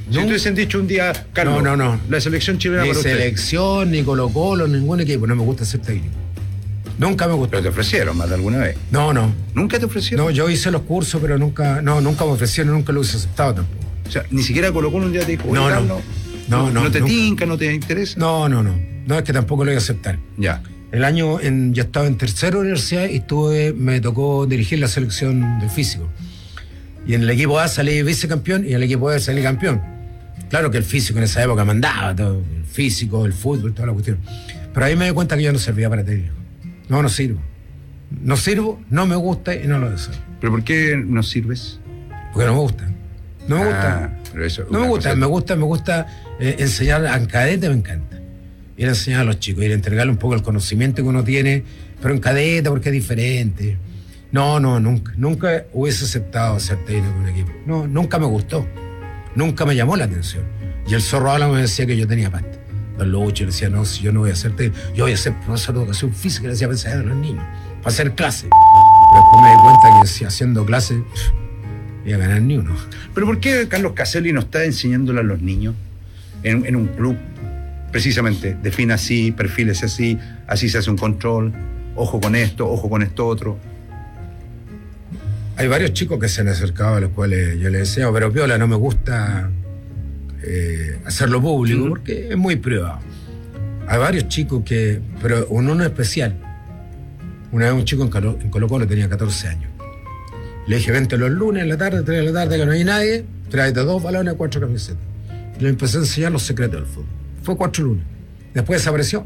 Si te hubiesen dicho un día, Carlos, no. la selección chilena Ni para usted. selección, ni Colo-Colo, ningún equipo. No me gusta ser técnico. Nunca me gustó. Pero te ofrecieron más de alguna vez. No. ¿Nunca te ofrecieron? No, yo hice los cursos, pero nunca me ofrecieron, nunca lo hubiese aceptado tampoco. O sea, ni siquiera Colo-Colo un día te dijo, No. ¿No te tinca, no te interesa? No. No, es que tampoco lo voy a aceptar. Ya. Yo estaba en tercera universidad y me tocó dirigir la selección del físico. Y en el equipo A salí vicecampeón y en el equipo B salí campeón. Claro que el físico en esa época mandaba, todo, el físico, el fútbol, toda la cuestión. Pero ahí me di cuenta que yo no servía para técnico. No sirvo. No sirvo, no me gusta y no lo deseo. ¿Pero por qué no sirves? Porque no me gusta. No me gusta. Pero eso, no me gusta. Me gusta enseñar a cadete, me encanta. Ir a enseñar a los chicos, ir a entregarle un poco el conocimiento que uno tiene, pero en cadete porque es diferente. No, nunca hubiese aceptado ser técnico de un equipo. No, nunca me gustó. Nunca me llamó la atención. Y el Zorro Álamo me decía que yo tenía pasta. Don Lucho le decía, no, si yo no voy a ser técnico, yo voy a ser profesor de educación física, le decía pensar a los niños, para hacer clase. Pero después me di cuenta que si haciendo clase iba a ganar ni uno. ¿Pero por qué Carlos Caselli no está enseñándole a los niños en un club? Precisamente, define así, perfiles así se hace un control, ojo con esto otro. Hay varios chicos que se han acercado a los cuales yo les deseo, pero piola, no me gusta hacerlo público porque es muy privado. Hay varios chicos pero uno especial. Una vez un chico en Colo-Colo tenía 14 años. Le dije, vente los lunes, en la tarde, 3 de la tarde, que no hay nadie, tráete 2 balones, 4 camisetas. Y le empecé a enseñar los secretos del fútbol. Fue 4 lunes. Después desapareció.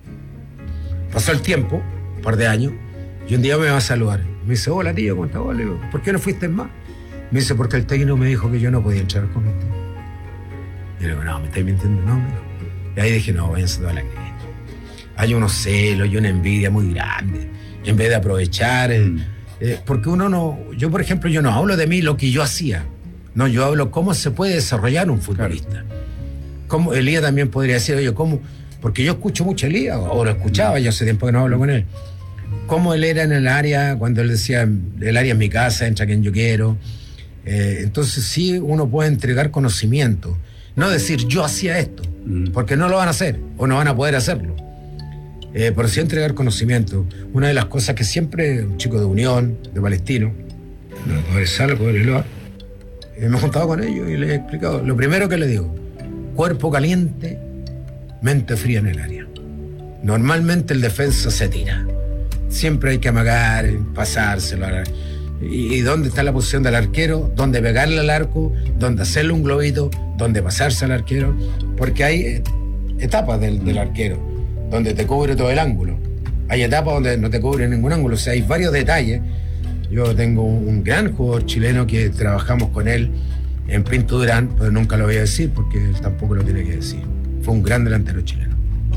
Pasó el tiempo, un par de años, y un día me va a saludar. Me dice, hola tío, ¿cómo estás? Le digo, ¿por qué no fuiste más? Me dice, porque el técnico me dijo que yo no podía entrar con usted. Y le digo, no, me estáis mintiendo, no. Y ahí dije, no, váyanse toda la cresta. Hay unos celos y una envidia muy grande. Y en vez de aprovechar, porque uno no, yo por ejemplo, yo no hablo de mí lo que yo hacía. No, yo hablo cómo se puede desarrollar un futbolista. Como Elías también podría decir, oye, ¿cómo? Porque yo escucho mucho a Elías, o lo escuchaba, ya hace tiempo que no hablo con él. Cómo él era en el área, cuando él decía, el área es mi casa, entra quien yo quiero. Entonces sí, uno puede entregar conocimiento. No decir, yo hacía esto, porque no lo van a hacer, o no van a poder hacerlo. Pero sí entregar conocimiento. Una de las cosas que siempre, un chico de Unión, de Palestino, de Poder Sal, Poder Eloa, me he juntado con ellos y les he explicado. Lo primero que les digo, cuerpo caliente, mente fría en el área. Normalmente el defensa se tira. Siempre hay que amagar, pasárselo. ¿Y dónde está la posición del arquero? ¿Dónde pegarle al arco? ¿Dónde hacerle un globito? ¿Dónde pasarse al arquero? Porque hay etapas del arquero donde te cubre todo el ángulo. Hay etapas donde no te cubre ningún ángulo. O sea, hay varios detalles. Yo tengo un gran jugador chileno que trabajamos con él en Pinto Durán, pero nunca lo voy a decir porque él tampoco lo tiene que decir. Fue un gran delantero chileno.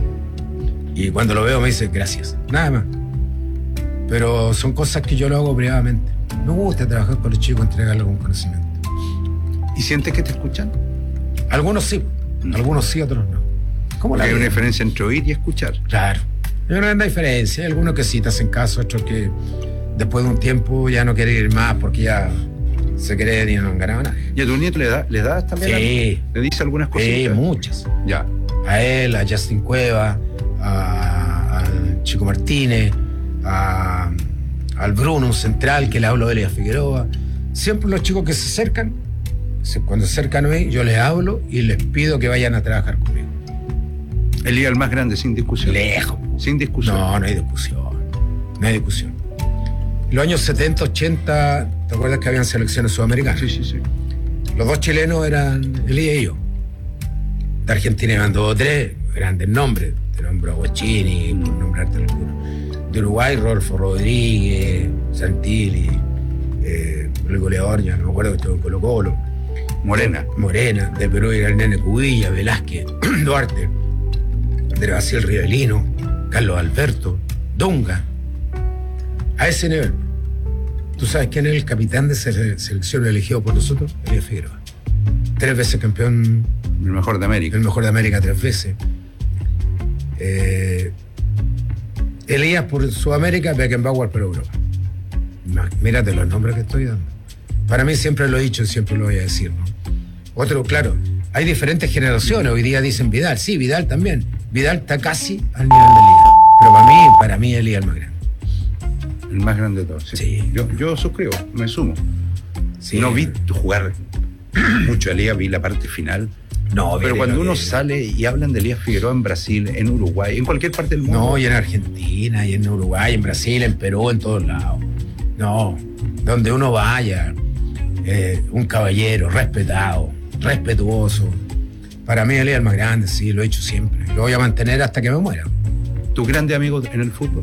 Y cuando lo veo me dice, gracias. Nada más. Pero son cosas que yo lo hago privadamente. Me gusta trabajar con los chicos, entregarles algún conocimiento. ¿Y sientes que te escuchan? Algunos sí, otros no. Porque hay una diferencia entre oír y escuchar. Claro. Hay una gran diferencia. Hay algunos que sí te hacen caso, otros que después de un tiempo ya no quieren ir más porque ya se creen y no han ganado nada. ¿Y a tu nieto le das también? Sí. ¿Le dice algunas cosas? Sí, muchas. Ya. A él, a Justin Cueva, al Chico Martínez, al Bruno, un central que le hablo de Elías Figueroa. Siempre los chicos que se acercan, cuando se acercan a mí, yo les hablo y les pido que vayan a trabajar conmigo. Elías el más grande, sin discusión. Lejos. Sin discusión. No hay discusión. No hay discusión. En los años 70, 80, ¿te acuerdas que habían selecciones sudamericanas? Sí. Los dos chilenos eran Elías y yo. De Argentina iban 2 o 3 grandes nombres. Te nombro a Guachini, por nombrarte alguno. De Uruguay, Rodolfo Rodríguez, Santilli, el goleador, ya no me acuerdo, que estuvo en Colo-Colo. Morena. De Perú era el Nene Cubilla, Velázquez, Duarte. De Brasil, Rivelino, Carlos Alberto, Dunga. A ese nivel. ¿Tú sabes quién es el capitán de esa selección elegido por nosotros? Elías Figueroa. 3 veces campeón. El mejor de América. El mejor de América 3 veces. Elías por Sudamérica, Beckenbauer por Europa. Mírate los nombres que estoy dando. Para mí siempre lo he dicho y siempre lo voy a decir, ¿no? Otro, claro, hay diferentes generaciones. Hoy día dicen Vidal. Sí, Vidal también. Vidal está casi al nivel de Elías. Pero para mí Elías es el más grande. El más grande de todos. Sí. Yo suscribo, me sumo. Sí. No vi jugar mucho a Elías, vi la parte final. No, pero cuando uno sale y hablan de Elías Figueroa en Brasil, en Uruguay, en cualquier parte del mundo. No, y en Argentina, y en Uruguay, en Brasil, en Perú, en todos lados. No, donde uno vaya, un caballero, respetado, respetuoso. Para mí Elías es el más grande, sí, lo he hecho siempre. Lo voy a mantener hasta que me muera. ¿Tu grande amigo en el fútbol?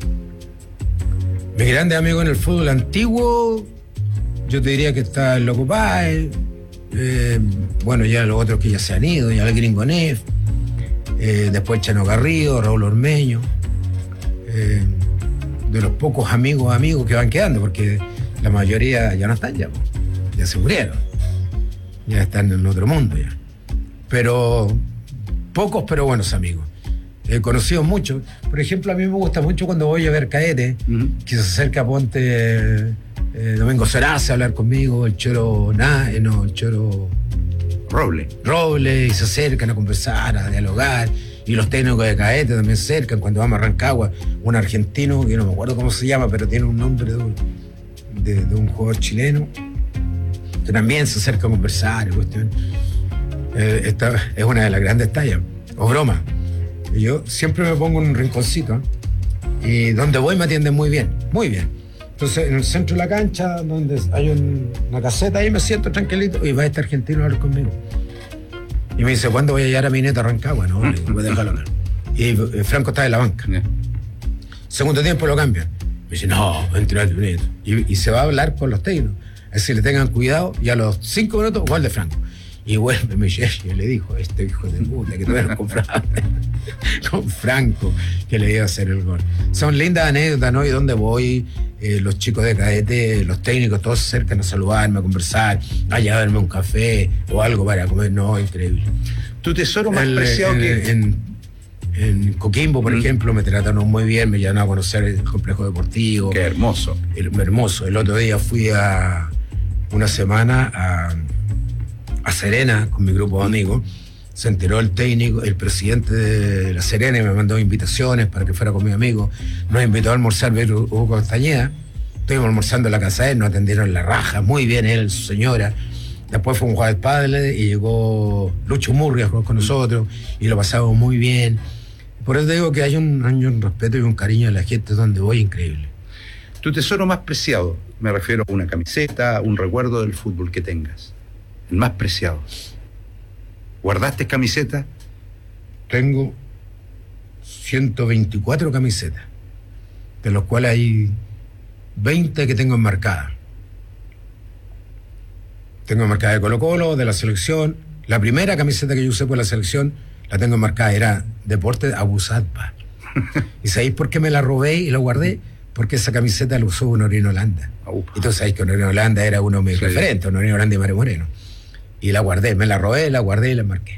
Mi grande amigo en el fútbol antiguo, yo te diría que está el Loco Páez, bueno, ya los otros que ya se han ido, ya el Gringo Neff, después Chano Garrido, Raúl Ormeño, de los pocos amigos que van quedando, porque la mayoría ya no están, ya se murieron, ya están en otro mundo ya. Pero pocos pero buenos amigos. He conocido muchos. Por ejemplo, a mí me gusta mucho cuando voy a ver Caete, que se acerca a Ponte Domingo Seraza a hablar conmigo, el Choro Roble, y se acercan a conversar, a dialogar. Y los técnicos de Caete también se acercan. Cuando vamos a Rancagua, un argentino, que no me acuerdo cómo se llama, pero tiene un nombre de un jugador chileno, que también se acerca a conversar. Esta es una de las grandes tallas, o broma. Y yo siempre me pongo en un rinconcito, y donde voy me atienden muy bien, muy bien. Entonces, en el centro de la cancha, donde hay una caseta, ahí me siento tranquilito y va este argentino a hablar conmigo. Y me dice, ¿cuándo voy a llegar a mi neta a Rancagua? No, le digo, voy a dejarlo acá. Y Franco está en la banca. Segundo tiempo lo cambian. Me dice, no, entre y se va a hablar con los técnicos. Así le tengan cuidado, y a los 5 minutos, gol de Franco. Y vuelve Michel y le dijo, este hijo de puta, que tuvieron con Franco, que le iba a hacer el gol. Son lindas anécdotas, ¿no? Y donde voy, los chicos de Caete, los técnicos, todos se acercan a saludarme, a conversar, a llevarme un café o algo para comer. No, increíble. ¿Tu tesoro más preciado que...? En Coquimbo, por ejemplo, me trataron muy bien, me llevaron a conocer el complejo deportivo. Qué hermoso. Hermoso. El otro día fui a una semana a Serena con mi grupo de amigos. Se enteró el técnico, el presidente de La Serena, y me mandó invitaciones para que fuera con mis amigos. Nos invitó a almorzar Hugo Castañeda. Estuvimos almorzando en la casa de él, nos atendieron la raja, muy bien él, su señora. Después fue un jueves padre y llegó Lucho Murri a jugar con nosotros y lo pasamos muy bien. Por eso te digo que hay un respeto y un cariño a la gente donde voy increíble. Tu tesoro más preciado, me refiero a una camiseta, un recuerdo del fútbol que tengas. El más preciado. ¿Guardaste camiseta? Tengo 124 camisetas, de los cuales hay 20 que tengo enmarcadas. Tengo enmarcada de Colo-Colo, de la selección. La primera camiseta que yo usé por la selección la tengo enmarcada, era Deporte Abusatpa. ¿Y sabéis por qué me la robé y la guardé? Porque esa camiseta la usó Honorino Holanda. Y tú sabéis que Honorino Holanda era uno de mis referentes, Honorino Holanda y Mario Moreno. Y la guardé, me la robé, la guardé y la enmarqué.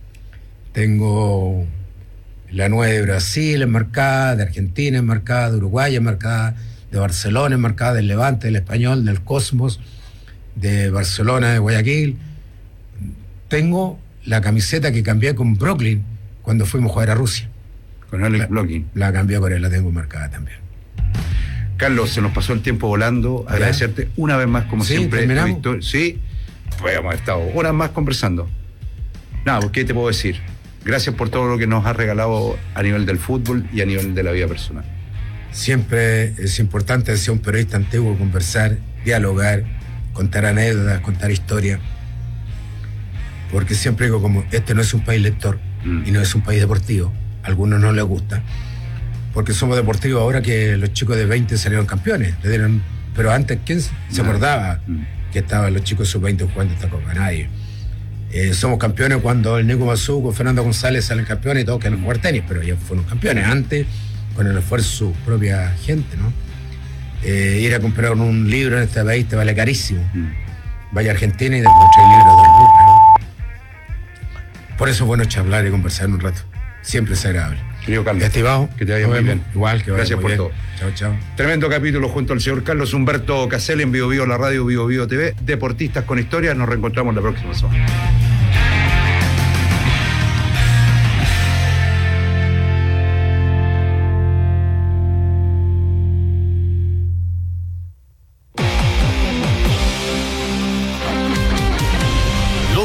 Tengo la 9 de Brasil enmarcada, de Argentina enmarcada, de Uruguay enmarcada, de Barcelona enmarcada, del Levante, del Español, del Cosmos, de Barcelona, de Guayaquil. Tengo la camiseta que cambié con Brooklyn cuando fuimos a jugar a Rusia. Con Alex Blocking. La cambié con él, la tengo marcada también. Carlos, se nos pasó el tiempo volando. Agradecerte una vez más, como siempre. Sí, pues hemos estado horas más conversando. Nada, ¿qué te puedo decir? Gracias por todo lo que nos has regalado a nivel del fútbol y a nivel de la vida personal. Siempre es importante, decía un periodista antiguo, conversar, dialogar, contar anécdotas, contar historias. Porque siempre digo, como este no es un país lector y no es un país deportivo, a algunos no les gusta, porque somos deportivos ahora que los chicos de 20 salieron campeones, le dieron, pero antes, ¿quién se acordaba que estaban los chicos sub-20 jugando esta Copa? Nadie. Somos campeones cuando el Nico Mazuco, Fernando González salen campeones y todos quieren jugar tenis, pero ya fueron campeones antes, con el esfuerzo de su propia gente, ¿no? Ir a comprar un libro en este país te vale carísimo. Vaya a Argentina y te encontré el libro de 2 lucas, ¿no? Por eso es bueno charlar y conversar un rato. Siempre es agradable. Querido Carlos, estimado, que te vaya muy bien. Igual, que vaya. Gracias por todo. Chao, chao. Tremendo capítulo junto al señor Carlos Humberto Caselli en Bio Bio, la radio Bio Bio TV. Deportistas con historia. Nos reencontramos la próxima semana.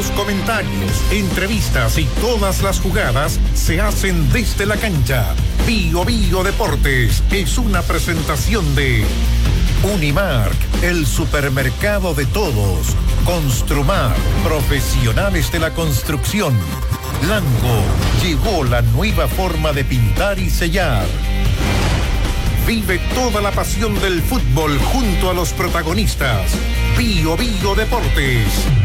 Los comentarios, entrevistas y todas las jugadas se hacen desde la cancha. Bio Bio Deportes es una presentación de Unimark, el supermercado de todos. Construmar, profesionales de la construcción. Blanco, llegó la nueva forma de pintar y sellar. Vive toda la pasión del fútbol junto a los protagonistas. Bio Bio Deportes.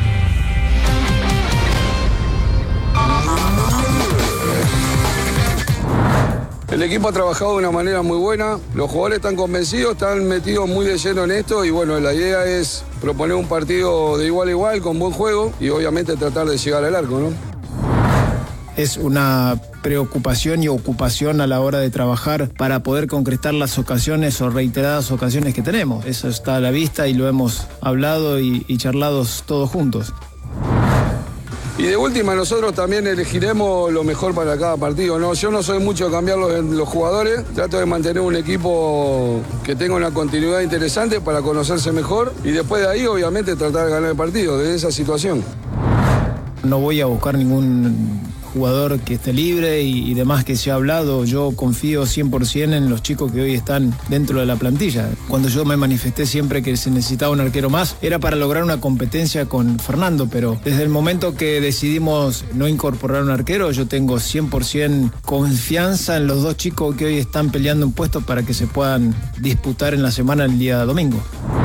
El equipo ha trabajado de una manera muy buena, los jugadores están convencidos, están metidos muy de lleno en esto y bueno, la idea es proponer un partido de igual a igual, con buen juego y obviamente tratar de llegar al arco, ¿no? Es una preocupación y ocupación a la hora de trabajar para poder concretar las ocasiones o reiteradas ocasiones que tenemos. Eso está a la vista y lo hemos hablado y charlado todos juntos. Y de última nosotros también elegiremos lo mejor para cada partido, ¿no? Yo no soy mucho de cambiar los jugadores, trato de mantener un equipo que tenga una continuidad interesante para conocerse mejor y después de ahí obviamente tratar de ganar el partido, desde esa situación. No voy a buscar ningún jugador que esté libre y demás que se ha hablado. Yo confío 100% en los chicos que hoy están dentro de la plantilla. Cuando yo me manifesté siempre que se necesitaba un arquero más, era para lograr una competencia con Fernando, pero desde el momento que decidimos no incorporar un arquero, yo tengo 100% confianza en los dos chicos que hoy están peleando un puesto para que se puedan disputar en la semana el día domingo.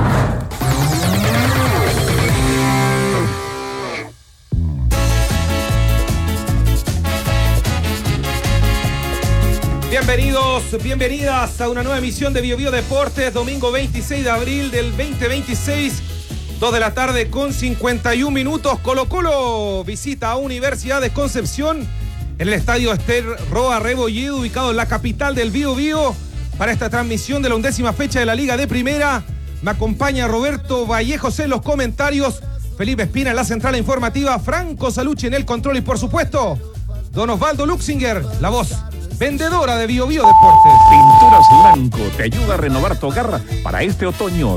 Bienvenidos, bienvenidas a una nueva emisión de Bio Bio Deportes, domingo 26 de abril del 2026, 2 de la tarde con 51 minutos. Colo Colo visita a Universidad de Concepción en el estadio Ester Roa Rebolledo, ubicado en la capital del Bio Bio, para esta transmisión de la 11ª fecha de la Liga de Primera. Me acompaña Roberto Vallejos en los comentarios, Felipe Espina en la central informativa, Franco Salucci en el control y por supuesto, don Osvaldo Luxinger, la voz vendedora de Bio Bio Deportes. Pinturas Lanco te ayuda a renovar tu hogar para este otoño.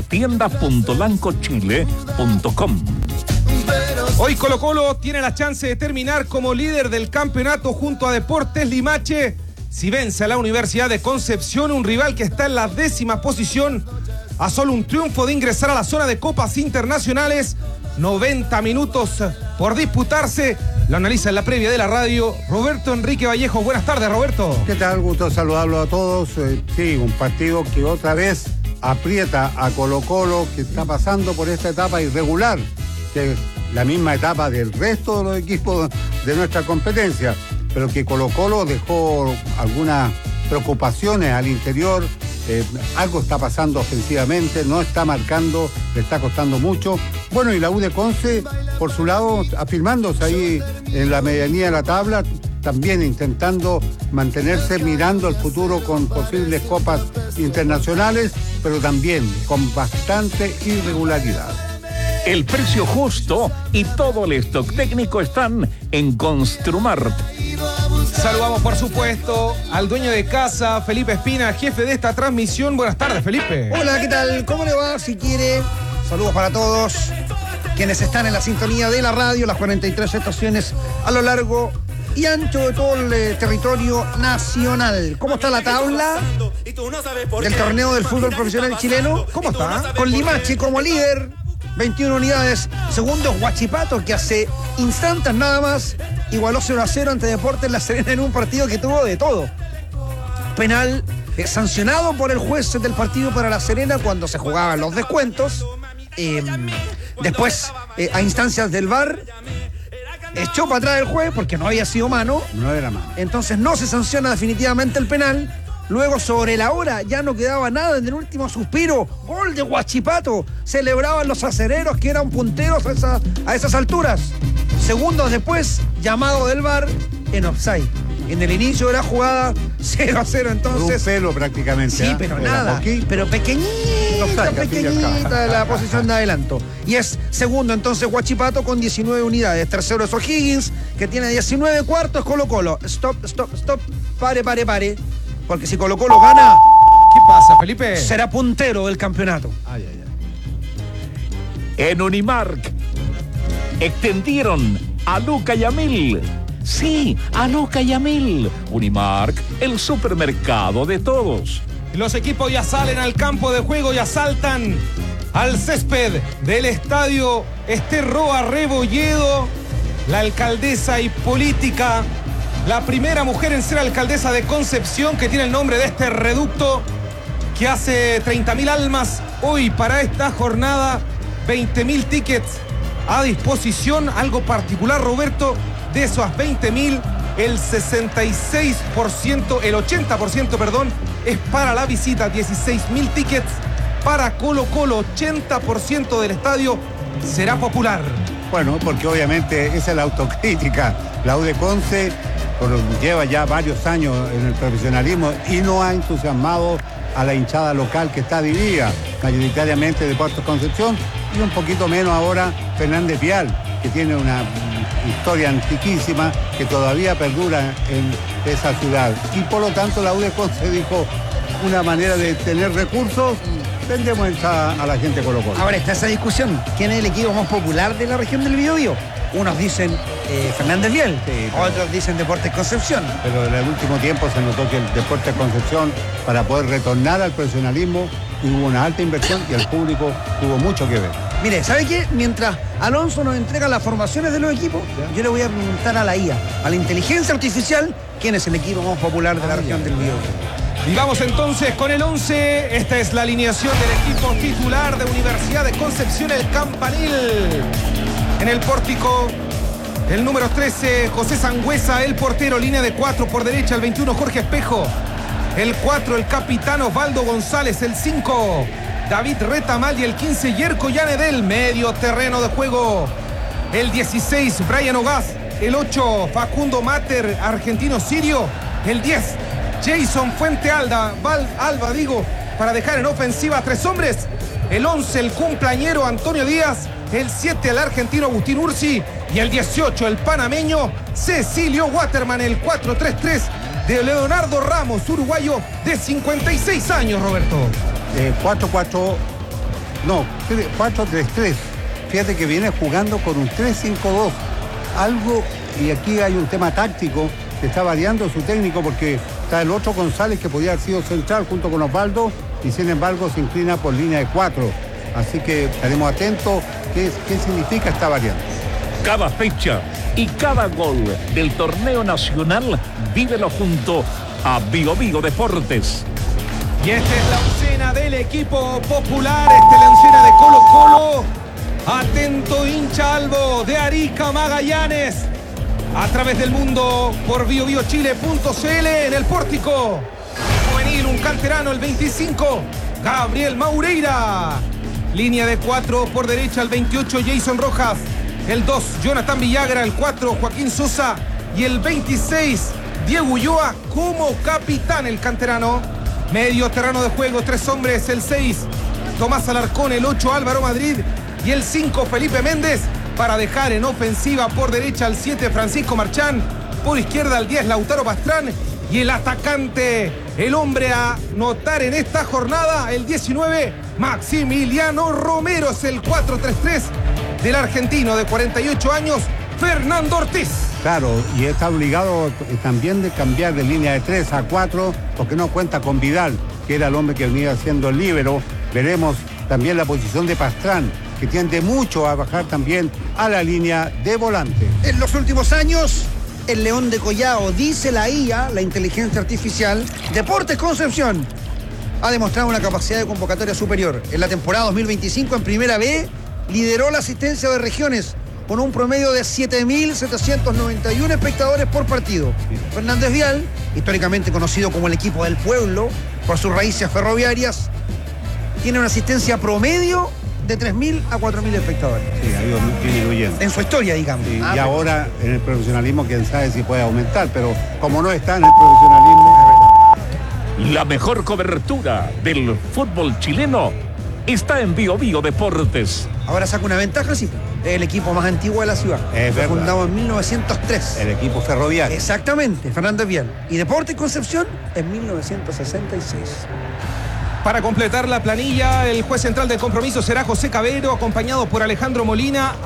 Tienda.lancochile.com. Hoy Colo Colo tiene la chance de terminar como líder del campeonato junto a Deportes Limache. Si vence a la Universidad de Concepción, un rival que está en la 10ª posición, a solo un triunfo de ingresar a la zona de copas internacionales. 90 minutos por disputarse. Lo analiza en la previa de la radio Roberto Enrique Vallejo. Buenas tardes, Roberto. ¿Qué tal? Gusto saludarlo a todos. Sí, un partido que otra vez aprieta a Colo Colo, que está pasando por esta etapa irregular, que es la misma etapa del resto de los equipos de nuestra competencia, pero que Colo Colo dejó algunas preocupaciones al interior. Algo está pasando ofensivamente, no está marcando, le está costando mucho. Bueno, y la U de Conce, por su lado, afirmándose ahí en la medianía de la tabla, también intentando mantenerse mirando el futuro con posibles copas internacionales, pero también con bastante irregularidad. El precio justo y todo el stock técnico están en Construmart. Saludamos por supuesto al dueño de casa, Felipe Espina, jefe de esta transmisión. Buenas tardes, Felipe. Hola, ¿qué tal? ¿Cómo le va? Si quiere, saludos para todos quienes están en la sintonía de la radio, las 43 estaciones a lo largo y ancho de todo el territorio nacional. ¿Cómo está la tabla del torneo del fútbol profesional chileno? ¿Cómo está? Con Limache como líder, 21 unidades. Segundo es Huachipato, que hace instantes nada más igualó 0-0 ante Deportes La Serena en un partido que tuvo de todo. Penal sancionado por el juez del partido para La Serena cuando se jugaban los descuentos. Después, a instancias del VAR, echó para atrás el juez porque no había sido mano. No era mano. Entonces no se sanciona definitivamente el penal. Luego, sobre la hora, ya no quedaba nada en el último suspiro. Gol de Huachipato. Celebraban los acereros que eran punteros a esas alturas. Segundos después, llamado del VAR en offside. En el inicio de la jugada, 0-0 entonces. Un pelo prácticamente. Sí, pero nada. Pero pequeñita la posición de adelanto. Y es segundo entonces Huachipato con 19 unidades. Tercero es O'Higgins, que tiene 19. Cuarto es Colo Colo. Stop. Pare. Porque si Colo Colo gana, ¿qué pasa, Felipe? Será puntero del campeonato. En Unimark, Extendieron a Luca y a Mil. Sí, a Luca y a Mil. Unimark, el supermercado de todos. Los equipos ya salen al campo de juego y asaltan al césped del estadio Ester Roa Rebolledo. La alcaldesa y política, la primera mujer en ser alcaldesa de Concepción, que tiene el nombre de este reducto, que hace 30.000 almas hoy para esta jornada, 20.000 tickets a disposición. Algo particular, Roberto, de esos 20.000, el 80%, perdón, es para la visita. 16.000 tickets para Colo Colo, 80% del estadio será popular. Bueno, porque obviamente esa es la autocrítica. La U de Conce lleva ya varios años en el profesionalismo y no ha entusiasmado a la hinchada local, que está dividida mayoritariamente de Deportes Concepción, y un poquito menos ahora Fernández Vial, que tiene una historia antiquísima que todavía perdura en esa ciudad. Y por lo tanto la U de Conce dijo, una manera de tener recursos, vendemos a la gente Colo Colo. Ahora está esa discusión, ¿quién es el equipo más popular de la región del Biobío? Unos dicen Fernández Vial, sí, otros dicen Deportes Concepción. Pero en el último tiempo se notó que el Deportes Concepción, para poder retornar al profesionalismo, hubo una alta inversión y el público tuvo mucho que ver. Mire, ¿sabe qué? Mientras Alonso nos entrega las formaciones de los equipos, yo le voy a preguntar a la IA, a la inteligencia artificial, quién es el equipo más popular de la región del Biobío. Y vamos entonces con el 11. Esta es la alineación del equipo titular de Universidad de Concepción, el Campanil. En el pórtico, el número 13, José Sangüesa, el portero, línea de 4 por derecha, el 21, Jorge Espejo. El 4, el capitán Osvaldo González, el 5, David Retamal, y el 15, Yerko Yanedel, medio terreno de juego. El 16, Brian Ogaz, el 8, Facundo Mater, argentino sirio, el 10, Jason Fuente Alba, para dejar en ofensiva a 3 hombres. El 11, el cumpleañero Antonio Díaz. El 7, el argentino Agustín Ursi. Y el 18, el panameño Cecilio Waterman. El 4-3-3 de Leonardo Ramos, uruguayo de 56 años, Roberto. 4-3-3. Fíjate que viene jugando con un 3-5-2. Algo, y aquí hay un tema táctico, que está variando su técnico, porque está el otro González, que podía haber sido central junto con Osvaldo, y sin embargo se inclina por línea de 4. Así que estaremos atentos qué significa esta variante. Cada fecha y cada gol del torneo nacional, vívelo junto a Biobío Deportes. Y esta es la oncena del equipo popular, esta es la oncena de Colo Colo. Atento hincha albo de Arica, Magallanes, a través del mundo por biobiochile.cl. En el pórtico juvenil, un canterano, el 25, Gabriel Maureira. Línea de 4 por derecha, el 28, Jason Rojas. El 2, Jonathan Villagra. El 4, Joaquín Sosa. Y el 26, Diego Ulloa como capitán, el canterano. Medio terreno de juego, 3 hombres. El 6, Tomás Alarcón. El 8, Álvaro Madrid. Y el 5, Felipe Méndez, para dejar en ofensiva por derecha al 7, Francisco Marchán. Por izquierda al 10, Lautaro Pastrán. Y el atacante, el hombre a notar en esta jornada, el 19, Maximiliano Romero. Es el 4-3-3 del argentino de 48 años, Fernando Ortiz. Claro, y está obligado también de cambiar de línea de 3 a 4, porque no cuenta con Vidal, que era el hombre que venía siendo el líbero. Veremos también la posición de Pastrán, que tiende mucho a bajar también a la línea de volante. En los últimos años, el León de Collao, dice la IA, la inteligencia artificial, Deportes Concepción ha demostrado una capacidad de convocatoria superior. En la temporada 2025 en Primera B lideró la asistencia de regiones con un promedio de 7.791 espectadores por partido. Fernández Vial, históricamente conocido como el equipo del pueblo por sus raíces ferroviarias, tiene una asistencia promedio de 3.000 a 4.000 espectadores. Sí, ha ido disminuyendo. En su historia, digamos. Sí, y ahora en el profesionalismo, quién sabe si puede aumentar, pero como no está en el profesionalismo... La mejor cobertura del fútbol chileno está en Biobío Deportes. Ahora saca una ventaja, sí. El equipo más antiguo de la ciudad. Fue fundado en 1903. El equipo ferroviario. Exactamente, Fernández Vial. Y Deportes Concepción en 1966. Para completar la planilla, el juez central del compromiso será José Cabero, acompañado por Alejandro Molina.